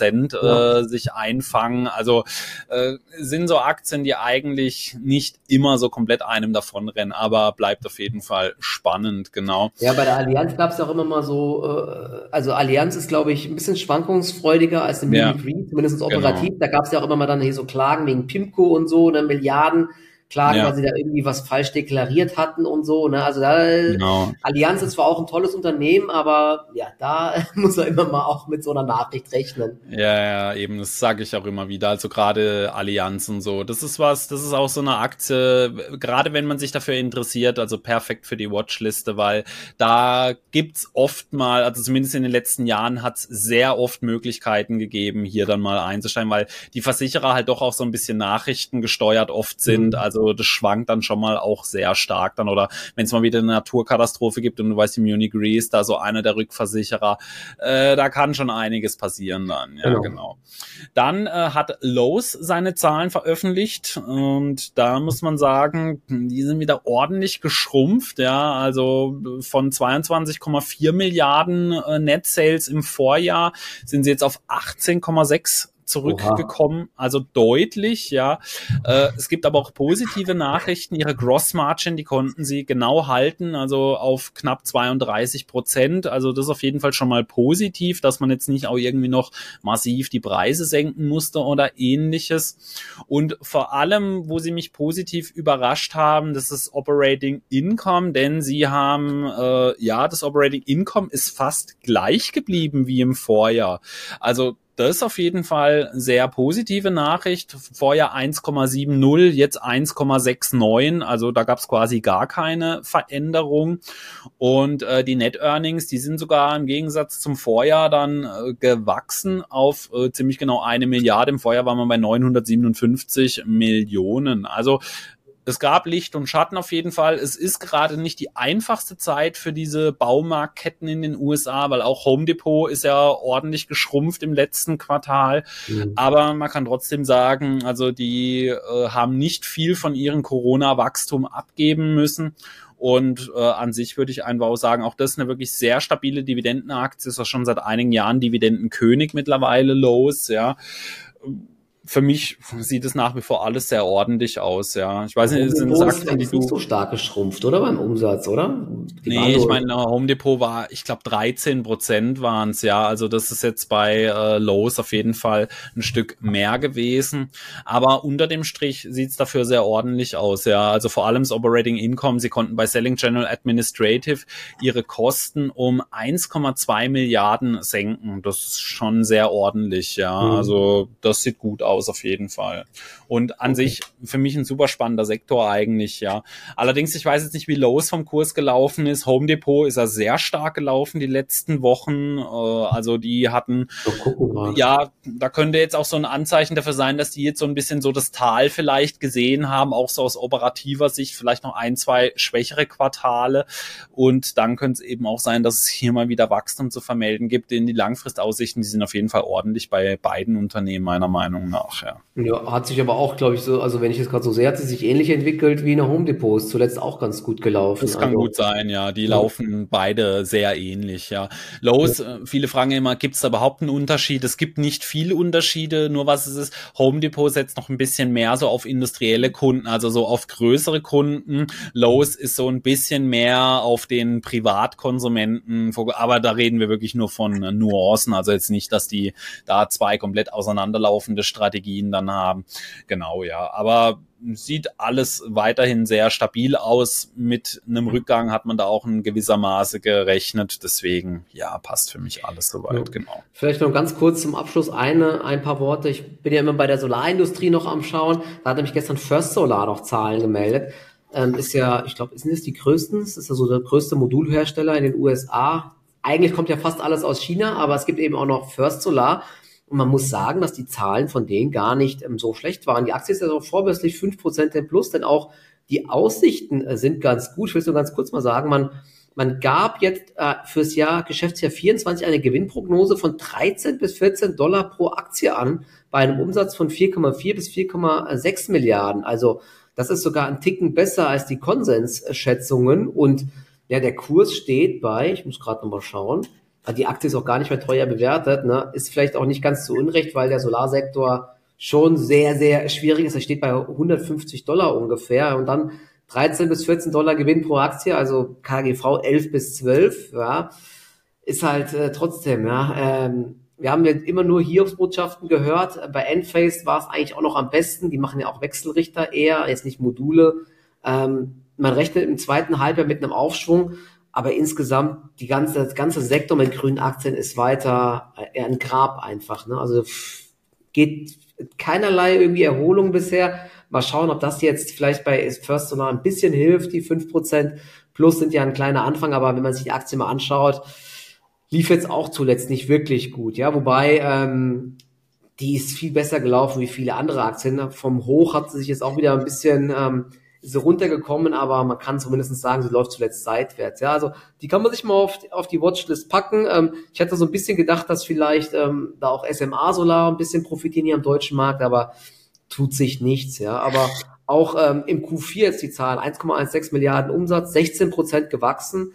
[SPEAKER 1] 7% sich einfangen. Also sind so Aktien, die eigentlich nicht immer so komplett einem davonrennen, aber bleibt auf jeden Fall spannend, genau.
[SPEAKER 2] Ja, bei der Allianz gab es ja auch immer mal so, also Allianz ist, glaube ich, ein bisschen schwankungsfreudiger als die Munich Re, zumindest operativ. Genau. Da gab es ja auch immer mal dann hier so Klagen wegen PIMCO und so, ne, Milliarden. Klagen, weil sie da irgendwie was falsch deklariert hatten und so, ne, also da, Allianz ist zwar auch ein tolles Unternehmen, aber ja, da muss er immer mal auch mit so einer Nachricht rechnen.
[SPEAKER 1] Ja, eben, das sage ich auch immer wieder, also gerade Allianz und so, das ist auch so eine Aktie, gerade wenn man sich dafür interessiert, also perfekt für die Watchliste, weil da gibt's oft mal, also zumindest in den letzten Jahren hat's sehr oft Möglichkeiten gegeben, hier dann mal einzusteigen, weil die Versicherer halt doch auch so ein bisschen nachrichtengesteuert oft sind, also das schwankt dann schon mal auch sehr stark dann, oder wenn es mal wieder eine Naturkatastrophe gibt und du weißt, die Munich Re ist da so einer der Rückversicherer, da kann schon einiges passieren dann, ja, genau. Dann hat Lowe's seine Zahlen veröffentlicht und da muss man sagen, die sind wieder ordentlich geschrumpft, ja, also von 22,4 Milliarden Net Sales im Vorjahr sind sie jetzt auf 18,6 zurückgekommen, also deutlich, ja. Es gibt aber auch positive Nachrichten. Ihre Gross Margin, die konnten sie genau halten, also auf knapp 32%. Also das ist auf jeden Fall schon mal positiv, dass man jetzt nicht auch irgendwie noch massiv die Preise senken musste oder ähnliches. Und vor allem, wo sie mich positiv überrascht haben, das ist Operating Income, denn sie haben, das Operating Income ist fast gleich geblieben wie im Vorjahr. Also das ist auf jeden Fall sehr positive Nachricht. Vorher 1,70, jetzt 1,69. Also da gab es quasi gar keine Veränderung. Und die Net Earnings, die sind sogar im Gegensatz zum Vorjahr dann gewachsen auf ziemlich genau 1 Milliarde. Im Vorjahr war man bei 957 Millionen. Also es gab Licht und Schatten auf jeden Fall. Es ist gerade nicht die einfachste Zeit für diese Baumarktketten in den USA, weil auch Home Depot ist ja ordentlich geschrumpft im letzten Quartal. Aber man kann trotzdem sagen, also die haben nicht viel von ihrem Corona-Wachstum abgeben müssen. Und an sich würde ich einfach auch sagen, auch das ist eine wirklich sehr stabile Dividendenaktie. Ist auch schon seit einigen Jahren Dividendenkönig mittlerweile Lowe's, ja. für mich sieht es nach wie vor alles sehr ordentlich aus, ja. Ich weiß nicht, sind
[SPEAKER 2] Aktien, die nicht so stark geschrumpft, oder beim Umsatz, oder?
[SPEAKER 1] Nee, ich meine, Home Depot war, ich glaube 13% waren es, ja. Also das ist jetzt bei Lowe's auf jeden Fall ein Stück mehr gewesen. Aber unter dem Strich sieht es dafür sehr ordentlich aus, ja. Also vor allem das Operating Income, sie konnten bei Selling General Administrative ihre Kosten um 1,2 Milliarden senken. Das ist schon sehr ordentlich, ja. Also das sieht gut aus auf jeden Fall. Und an sich für mich ein super spannender Sektor eigentlich, ja. Allerdings, ich weiß jetzt nicht, wie Lowe's vom Kurs gelaufen ist. Home Depot ist ja sehr stark gelaufen die letzten Wochen. Also die hatten, ja, da könnte jetzt auch so ein Anzeichen dafür sein, dass die jetzt so ein bisschen so das Tal vielleicht gesehen haben, auch so aus operativer Sicht, vielleicht noch 1, 2 schwächere Quartale. Und dann könnte es eben auch sein, dass es hier mal wieder Wachstum zu vermelden gibt. In die Langfristaussichten, die sind auf jeden Fall ordentlich bei beiden Unternehmen, meiner Meinung nach, ja.
[SPEAKER 2] Ja, hat sich aber auch, glaube ich, so, also wenn ich es gerade so sehe, hat sie sich ähnlich entwickelt wie eine Home Depot. Ist zuletzt auch ganz gut gelaufen.
[SPEAKER 1] Das kann gut sein, ja. Die laufen beide sehr ähnlich, ja. Lowe's, viele fragen immer, gibt es da überhaupt einen Unterschied? Es gibt nicht viele Unterschiede, nur was es ist. Home Depot setzt noch ein bisschen mehr so auf industrielle Kunden, also so auf größere Kunden. Lowe's ist so ein bisschen mehr auf den Privatkonsumenten, aber da reden wir wirklich nur von Nuancen, also jetzt nicht, dass die da 2 komplett auseinanderlaufende Strategien dann haben. Genau, ja. Aber sieht alles weiterhin sehr stabil aus. Mit einem Rückgang hat man da auch in gewisser Maße gerechnet. Deswegen, ja, passt für mich alles soweit, genau.
[SPEAKER 2] Vielleicht noch ganz kurz zum Abschluss ein paar Worte. Ich bin ja immer bei der Solarindustrie noch am Schauen. Da hat nämlich gestern First Solar noch Zahlen gemeldet. Ist ja, ich glaube, sind das die größten? Das ist ja so der größte Modulhersteller in den USA. Eigentlich kommt ja fast alles aus China, aber es gibt eben auch noch First Solar. Und man muss sagen, dass die Zahlen von denen gar nicht so schlecht waren. Die Aktie ist ja so vorbörslich 5% im Plus, denn auch die Aussichten sind ganz gut. Ich will es nur ganz kurz mal sagen, man gab jetzt fürs Geschäftsjahr 24 eine Gewinnprognose von 13 bis 14 Dollar pro Aktie an, bei einem Umsatz von 4,4 bis 4,6 Milliarden. Also das ist sogar ein Ticken besser als die Konsensschätzungen. Und ja, der Kurs steht bei, ich muss gerade nochmal schauen, die Aktie ist auch gar nicht mehr teuer bewertet, ne? Ist vielleicht auch nicht ganz zu Unrecht, weil der Solarsektor schon sehr, sehr schwierig ist. Er steht bei 150 Dollar ungefähr und dann 13 bis 14 Dollar Gewinn pro Aktie, also KGV 11 bis 12, ja, ist halt trotzdem, ja. Wir haben ja immer nur Hiobsbotschaften gehört. Bei Enphase war es eigentlich auch noch am besten. Die machen ja auch Wechselrichter eher, jetzt nicht Module. Man rechnet im zweiten Halbjahr mit einem Aufschwung. Aber insgesamt, das ganze Sektor mit grünen Aktien ist weiter eher ein Grab einfach, ne? Also geht keinerlei irgendwie Erholung bisher. Mal schauen, ob das jetzt vielleicht bei First Solar ein bisschen hilft. Die 5% plus sind ja ein kleiner Anfang, aber wenn man sich die Aktie mal anschaut, lief jetzt auch zuletzt nicht wirklich gut, ja. Wobei, die ist viel besser gelaufen wie viele andere Aktien. Vom Hoch hat sie sich jetzt auch wieder ein bisschen ist sie runtergekommen, aber man kann zumindest sagen, sie läuft zuletzt seitwärts. Ja, also die kann man sich mal auf die Watchlist packen. Ich hatte so ein bisschen gedacht, dass vielleicht da auch SMA Solar ein bisschen profitieren hier am deutschen Markt, aber tut sich nichts. Ja, aber auch im Q4 jetzt die Zahlen, 1,16 Milliarden Umsatz, 16% gewachsen,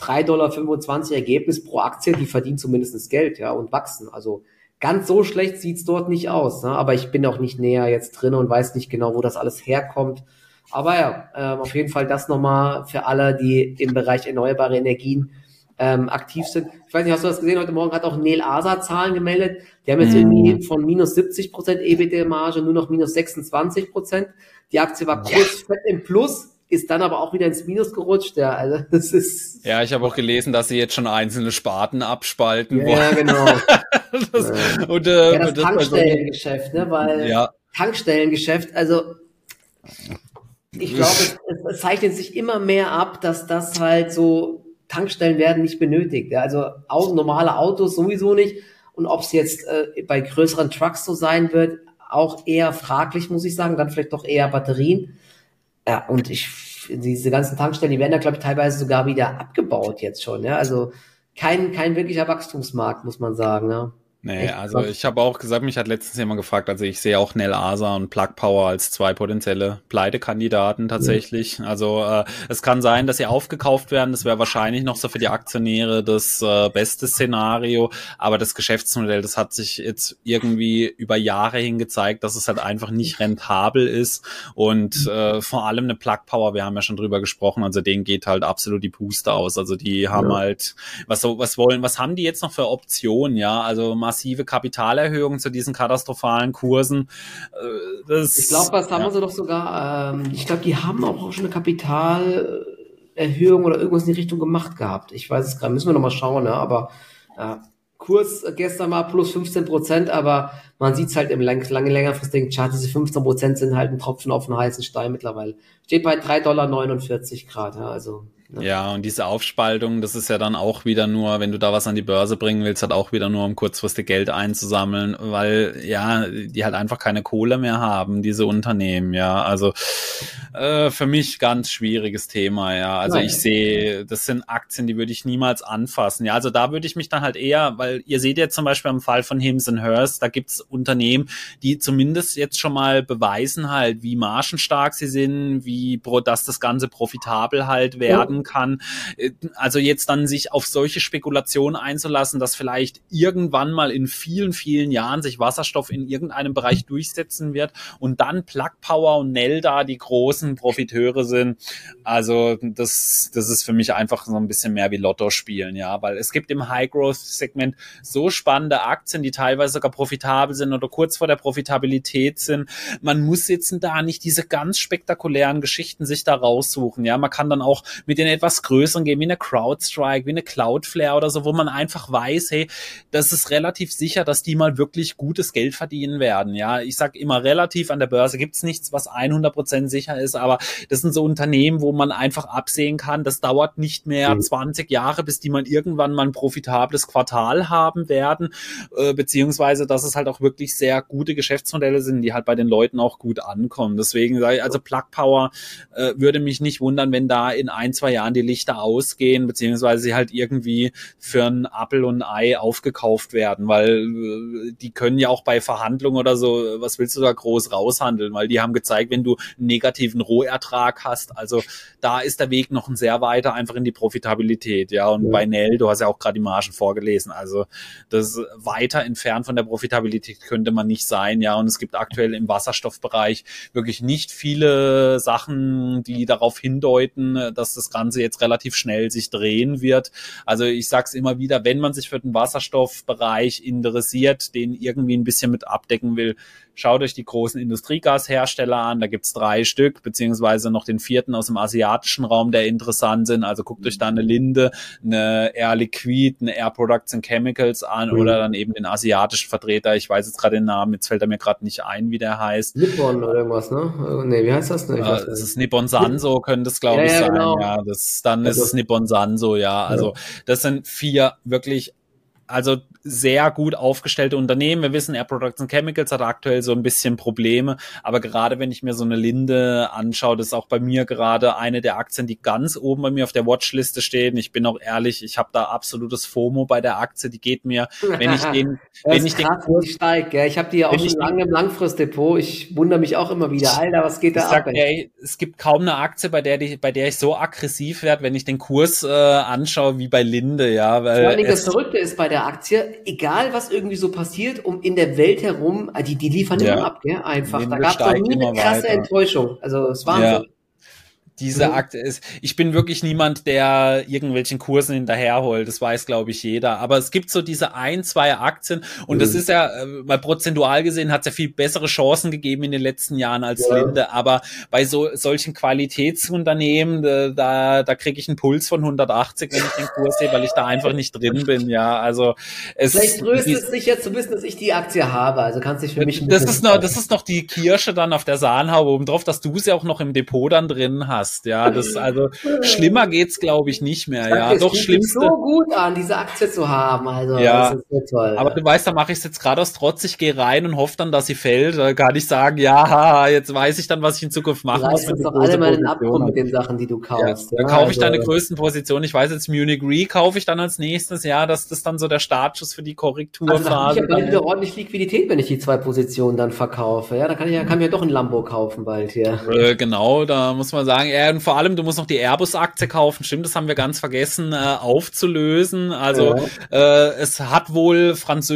[SPEAKER 2] 3,25 $ Ergebnis pro Aktie, die verdienen zumindest Geld, ja, und wachsen. Also ganz so schlecht sieht's dort nicht aus, ne? Aber ich bin auch nicht näher jetzt drin und weiß nicht genau, wo das alles herkommt. Aber ja, auf jeden Fall das nochmal für alle, die im Bereich erneuerbare Energien aktiv sind. Ich weiß nicht, hast du das gesehen? Heute Morgen hat auch Nel Asa Zahlen gemeldet. Die haben jetzt irgendwie von minus 70% EBITDA-Marge nur noch minus 26%. Die Aktie war kurz fett im Plus, ist dann aber auch wieder ins Minus gerutscht. Ja, also das ist.
[SPEAKER 1] Ja, ich habe auch gelesen, dass sie jetzt schon einzelne Sparten abspalten wollen.
[SPEAKER 2] Ja, genau.
[SPEAKER 1] das
[SPEAKER 2] Tankstellengeschäft, ne? Weil Tankstellengeschäft, also ich glaube, es zeichnet sich immer mehr ab, dass das halt so, Tankstellen werden nicht benötigt. Ja? Also normale Autos sowieso nicht. Und ob es jetzt bei größeren Trucks so sein wird, auch eher fraglich, muss ich sagen. Dann vielleicht doch eher Batterien. Ja, und diese ganzen Tankstellen, die werden da, glaube ich, teilweise sogar wieder abgebaut jetzt schon. Ja? Also kein wirklicher Wachstumsmarkt, muss man sagen. Ja?
[SPEAKER 1] Nee, also ich habe auch gesagt, mich hat letztens jemand gefragt, also ich sehe auch Nel Asa und Plug Power als zwei potenzielle Pleitekandidaten tatsächlich. Also es kann sein, dass sie aufgekauft werden, das wäre wahrscheinlich noch so für die Aktionäre das beste Szenario, aber das Geschäftsmodell, das hat sich jetzt irgendwie über Jahre hin gezeigt, dass es halt einfach nicht rentabel ist und vor allem eine Plug Power, wir haben ja schon drüber gesprochen, also denen geht halt absolut die Puste aus, also die haben halt, was haben die jetzt noch für Optionen, ja, also massive Kapitalerhöhungen zu diesen katastrophalen Kursen.
[SPEAKER 2] Ich glaube, was haben sie doch sogar, ich glaube, die haben auch schon eine Kapitalerhöhung oder irgendwas in die Richtung gemacht gehabt. Ich weiß es gerade, müssen wir noch mal schauen, ne? Aber Kurs gestern mal plus 15%, aber man sieht es halt im längerfristigen Chart, diese 15% sind halt ein Tropfen auf den heißen Stein mittlerweile. Steht bei 3,49 $, ja, also.
[SPEAKER 1] Ja, und diese Aufspaltung, das ist ja dann auch wieder nur, wenn du da was an die Börse bringen willst, halt auch wieder nur, um kurzfristig Geld einzusammeln, weil, ja, die halt einfach keine Kohle mehr haben, diese Unternehmen, ja, also für mich ganz schwieriges Thema, ja, also ich sehe, das sind Aktien, die würde ich niemals anfassen, ja, also da würde ich mich dann halt eher, weil ihr seht ja zum Beispiel am Fall von Hims & Hers, da gibt's Unternehmen, die zumindest jetzt schon mal beweisen halt, wie margenstark sie sind, dass das Ganze profitabel halt werden kann. Also jetzt dann sich auf solche Spekulationen einzulassen, dass vielleicht irgendwann mal in vielen, vielen Jahren sich Wasserstoff in irgendeinem Bereich durchsetzen wird und dann Plug Power und Nel da die großen Profiteure sind. Also das ist für mich einfach so ein bisschen mehr wie Lotto spielen, ja, weil es gibt im High-Growth-Segment so spannende Aktien, die teilweise sogar profitabel sind oder kurz vor der Profitabilität sind. Man muss jetzt da nicht diese ganz spektakulären Geschichten sich da raussuchen, ja, man kann dann auch mit den etwas größeren gehen, wie eine CrowdStrike, wie eine Cloudflare oder so, wo man einfach weiß, hey, das ist relativ sicher, dass die mal wirklich gutes Geld verdienen werden, ja. Ich sag immer, relativ an der Börse gibt's nichts, was 100% sicher ist, aber das sind so Unternehmen, wo man einfach absehen kann, das dauert nicht mehr 20 Jahre, bis die mal irgendwann mal ein profitables Quartal haben werden, beziehungsweise, dass es halt auch wirklich sehr gute Geschäftsmodelle sind, die halt bei den Leuten auch gut ankommen. Deswegen sage ich, also Plug Power würde mich nicht wundern, wenn da in 1-2 Jahren die Lichter ausgehen, beziehungsweise sie halt irgendwie für ein Apfel und ein Ei aufgekauft werden, weil die können ja auch bei Verhandlungen oder so, was willst du da groß raushandeln, weil die haben gezeigt, wenn du einen negativen Rohertrag hast, also da ist der Weg noch ein sehr weiter einfach in die Profitabilität, ja, und bei Nel, du hast ja auch gerade die Margen vorgelesen, also das weiter entfernt von der Profitabilität könnte man nicht sein, ja, und es gibt aktuell im Wasserstoffbereich wirklich nicht viele Sachen, die darauf hindeuten, dass das Ganze jetzt relativ schnell sich drehen wird. Also ich sag's immer wieder, wenn man sich für den Wasserstoffbereich interessiert, den irgendwie ein bisschen mit abdecken will, schaut euch die großen Industriegashersteller an, da gibt's 3 Stück, beziehungsweise noch den 4. aus dem asiatischen Raum, der interessant sind. Also guckt euch da eine Linde, eine Air Liquide, eine Air Products and Chemicals an oder dann eben den asiatischen Vertreter. Ich weiß jetzt gerade den Namen, jetzt fällt er mir gerade nicht ein, wie der heißt.
[SPEAKER 2] Nippon oder irgendwas, ne? Nee, wie heißt das? Nee,
[SPEAKER 1] es ist Nippon Sanso, könnte es, glaube ich, sein. Genau. Ja, ist es Nippon Sanso, ja. Also das sind 4 wirklich, also sehr gut aufgestellte Unternehmen. Wir wissen, Air Products and Chemicals hat aktuell so ein bisschen Probleme, aber gerade wenn ich mir so eine Linde anschaue, das ist auch bei mir gerade eine der Aktien, die ganz oben bei mir auf der Watchliste stehen. Ich bin auch ehrlich, ich habe da absolutes FOMO bei der Aktie, die geht mir, wenn ich den
[SPEAKER 2] Kurs steigt, ja. Ich habe die ja auch schon lange im Langfristdepot. Ich wundere mich auch immer wieder, Alter, was geht da ab?
[SPEAKER 1] Ey, es gibt kaum eine Aktie, bei der ich so aggressiv werde, wenn ich den Kurs anschaue, wie bei Linde, ja. Weil
[SPEAKER 2] vor allem das Verrückte ist bei der Aktie, egal was irgendwie so passiert, in der Welt herum, die liefern immer ab, gell? Einfach. Linde, da gab es noch nie eine krasse Enttäuschung. Also es war Wahnsinn.
[SPEAKER 1] Diese Aktie ist, ich bin wirklich niemand, der irgendwelchen Kursen hinterherholt, das weiß, glaube ich, jeder. Aber es gibt so diese 1-2 Aktien und das ist ja, mal prozentual gesehen, hat es ja viel bessere Chancen gegeben in den letzten Jahren als Linde. Aber bei solchen Qualitätsunternehmen, da kriege ich einen Puls von 180, wenn ich den Kurs sehe, weil ich da einfach nicht drin bin, ja. Also
[SPEAKER 2] vielleicht tröstet es dich jetzt zu wissen, dass ich die Aktie habe. Also kannst dich für mich
[SPEAKER 1] das ist noch die Kirsche dann auf der Sahnehaube oben drauf, dass du es ja auch noch im Depot dann drin hast. hast. Ja, das also schlimmer geht's, glaube ich, nicht mehr. Ja,
[SPEAKER 2] Es
[SPEAKER 1] doch
[SPEAKER 2] fühlt sich
[SPEAKER 1] schlimmste.
[SPEAKER 2] so gut an, diese Aktie zu haben. Also,
[SPEAKER 1] Ja,
[SPEAKER 2] das ist so toll.
[SPEAKER 1] aber du weißt, da mache ich es jetzt gerade aus Trotz. Ich gehe rein und hoffe dann, dass sie fällt. Da kann ich sagen, ja, haha, jetzt weiß ich dann, was ich in Zukunft
[SPEAKER 2] Du
[SPEAKER 1] machen muss,
[SPEAKER 2] reißt
[SPEAKER 1] wenn
[SPEAKER 2] uns
[SPEAKER 1] die
[SPEAKER 2] doch
[SPEAKER 1] große
[SPEAKER 2] alle mal in den
[SPEAKER 1] Position
[SPEAKER 2] Abgrund
[SPEAKER 1] habe.
[SPEAKER 2] mit den Sachen, die du
[SPEAKER 1] Ja,
[SPEAKER 2] kaufst.
[SPEAKER 1] dann
[SPEAKER 2] Ja,
[SPEAKER 1] kaufe ich deine
[SPEAKER 2] also,
[SPEAKER 1] größten Positionen. Ich weiß jetzt, Munich Re kaufe ich dann als nächstes. Ja, dass das dann so der Startschuss für die
[SPEAKER 2] da habe ich
[SPEAKER 1] Korrekturphase
[SPEAKER 2] ja bald
[SPEAKER 1] dann
[SPEAKER 2] wieder
[SPEAKER 1] ist.
[SPEAKER 2] ordentlich Liquidität, wenn ich die 2 Positionen dann verkaufe. Ja, dann kann mir doch ein Lambo kaufen bald hier.
[SPEAKER 1] Genau, da muss man sagen, ja, und vor allem, du musst noch die Airbus-Aktie kaufen. Stimmt, das haben wir ganz vergessen aufzulösen. Also
[SPEAKER 2] Ja,
[SPEAKER 1] es hat wohl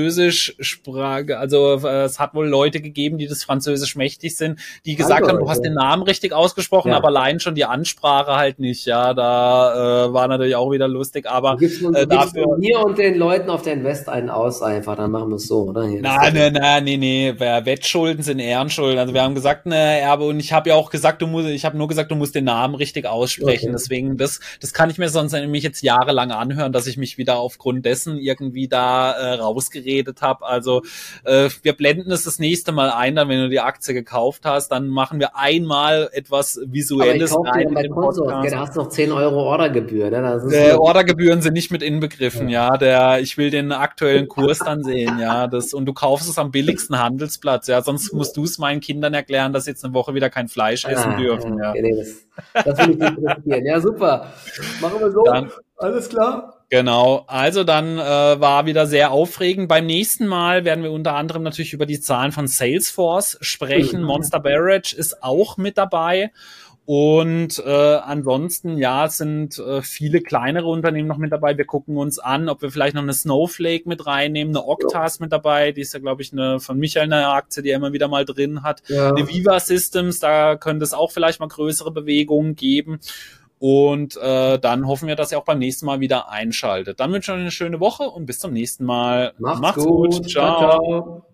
[SPEAKER 1] es hat wohl Leute gegeben, die das Französisch mächtig sind, die gesagt haben, du hast den
[SPEAKER 2] Frankreich.
[SPEAKER 1] Namen richtig ausgesprochen,
[SPEAKER 2] Ja.
[SPEAKER 1] aber allein schon die Ansprache halt nicht. Ja, da war natürlich auch wieder lustig, aber
[SPEAKER 2] Du gibst
[SPEAKER 1] dafür.
[SPEAKER 2] mir und den Leuten auf der Invest einen aus einfach, dann machen wir es so, oder? Hier, das ist doch
[SPEAKER 1] Nee. Wettschulden sind Ehrenschulden. Also wir haben gesagt, ne, Erbe, und ich habe ja auch gesagt, ich habe nur gesagt, du musst den Namen richtig aussprechen.
[SPEAKER 2] okay.
[SPEAKER 1] Deswegen, das kann ich mir sonst nämlich jetzt jahrelang anhören, dass ich mich wieder aufgrund dessen irgendwie da rausgeredet habe. Also wir blenden es das nächste Mal ein, dann wenn du die Aktie gekauft hast, dann machen wir einmal etwas
[SPEAKER 2] Aber ich
[SPEAKER 1] Visuelles
[SPEAKER 2] kaufe
[SPEAKER 1] rein
[SPEAKER 2] dir
[SPEAKER 1] in
[SPEAKER 2] bei
[SPEAKER 1] den
[SPEAKER 2] Consort,
[SPEAKER 1] Podcast.
[SPEAKER 2] da hast du noch 10 Euro Ordergebühr, ne? Das ist
[SPEAKER 1] Ordergebühren sind nicht mit inbegriffen, ja. Ich will den aktuellen Kurs dann sehen, ja. Und du kaufst es am billigsten Handelsplatz, ja. Sonst musst du es meinen Kindern erklären, dass sie jetzt eine Woche wieder kein Fleisch essen dürfen, ja.
[SPEAKER 2] okay, nee, das will ich nicht interessieren. Ja, super. Machen wir so.
[SPEAKER 1] Dann,
[SPEAKER 2] Alles klar.
[SPEAKER 1] genau. Also dann war wieder sehr aufregend. Beim nächsten Mal werden wir unter anderem natürlich über die Zahlen von Salesforce sprechen. Monster Beverage ist auch mit dabei. Und ansonsten, ja, sind viele kleinere Unternehmen noch mit dabei. Wir gucken uns an, ob wir vielleicht noch eine Snowflake mit reinnehmen, eine Okta mit dabei. Die ist ja, glaube ich, von Michael eine Aktie, die er immer wieder mal drin hat.
[SPEAKER 2] Ja.
[SPEAKER 1] Eine Viva Systems, da könnte es auch vielleicht mal größere Bewegungen geben. Und dann hoffen wir, dass ihr auch beim nächsten Mal wieder einschaltet. Dann wünsche ich euch eine schöne Woche und bis zum nächsten Mal.
[SPEAKER 2] Macht's gut.
[SPEAKER 1] Ciao.
[SPEAKER 2] Ciao.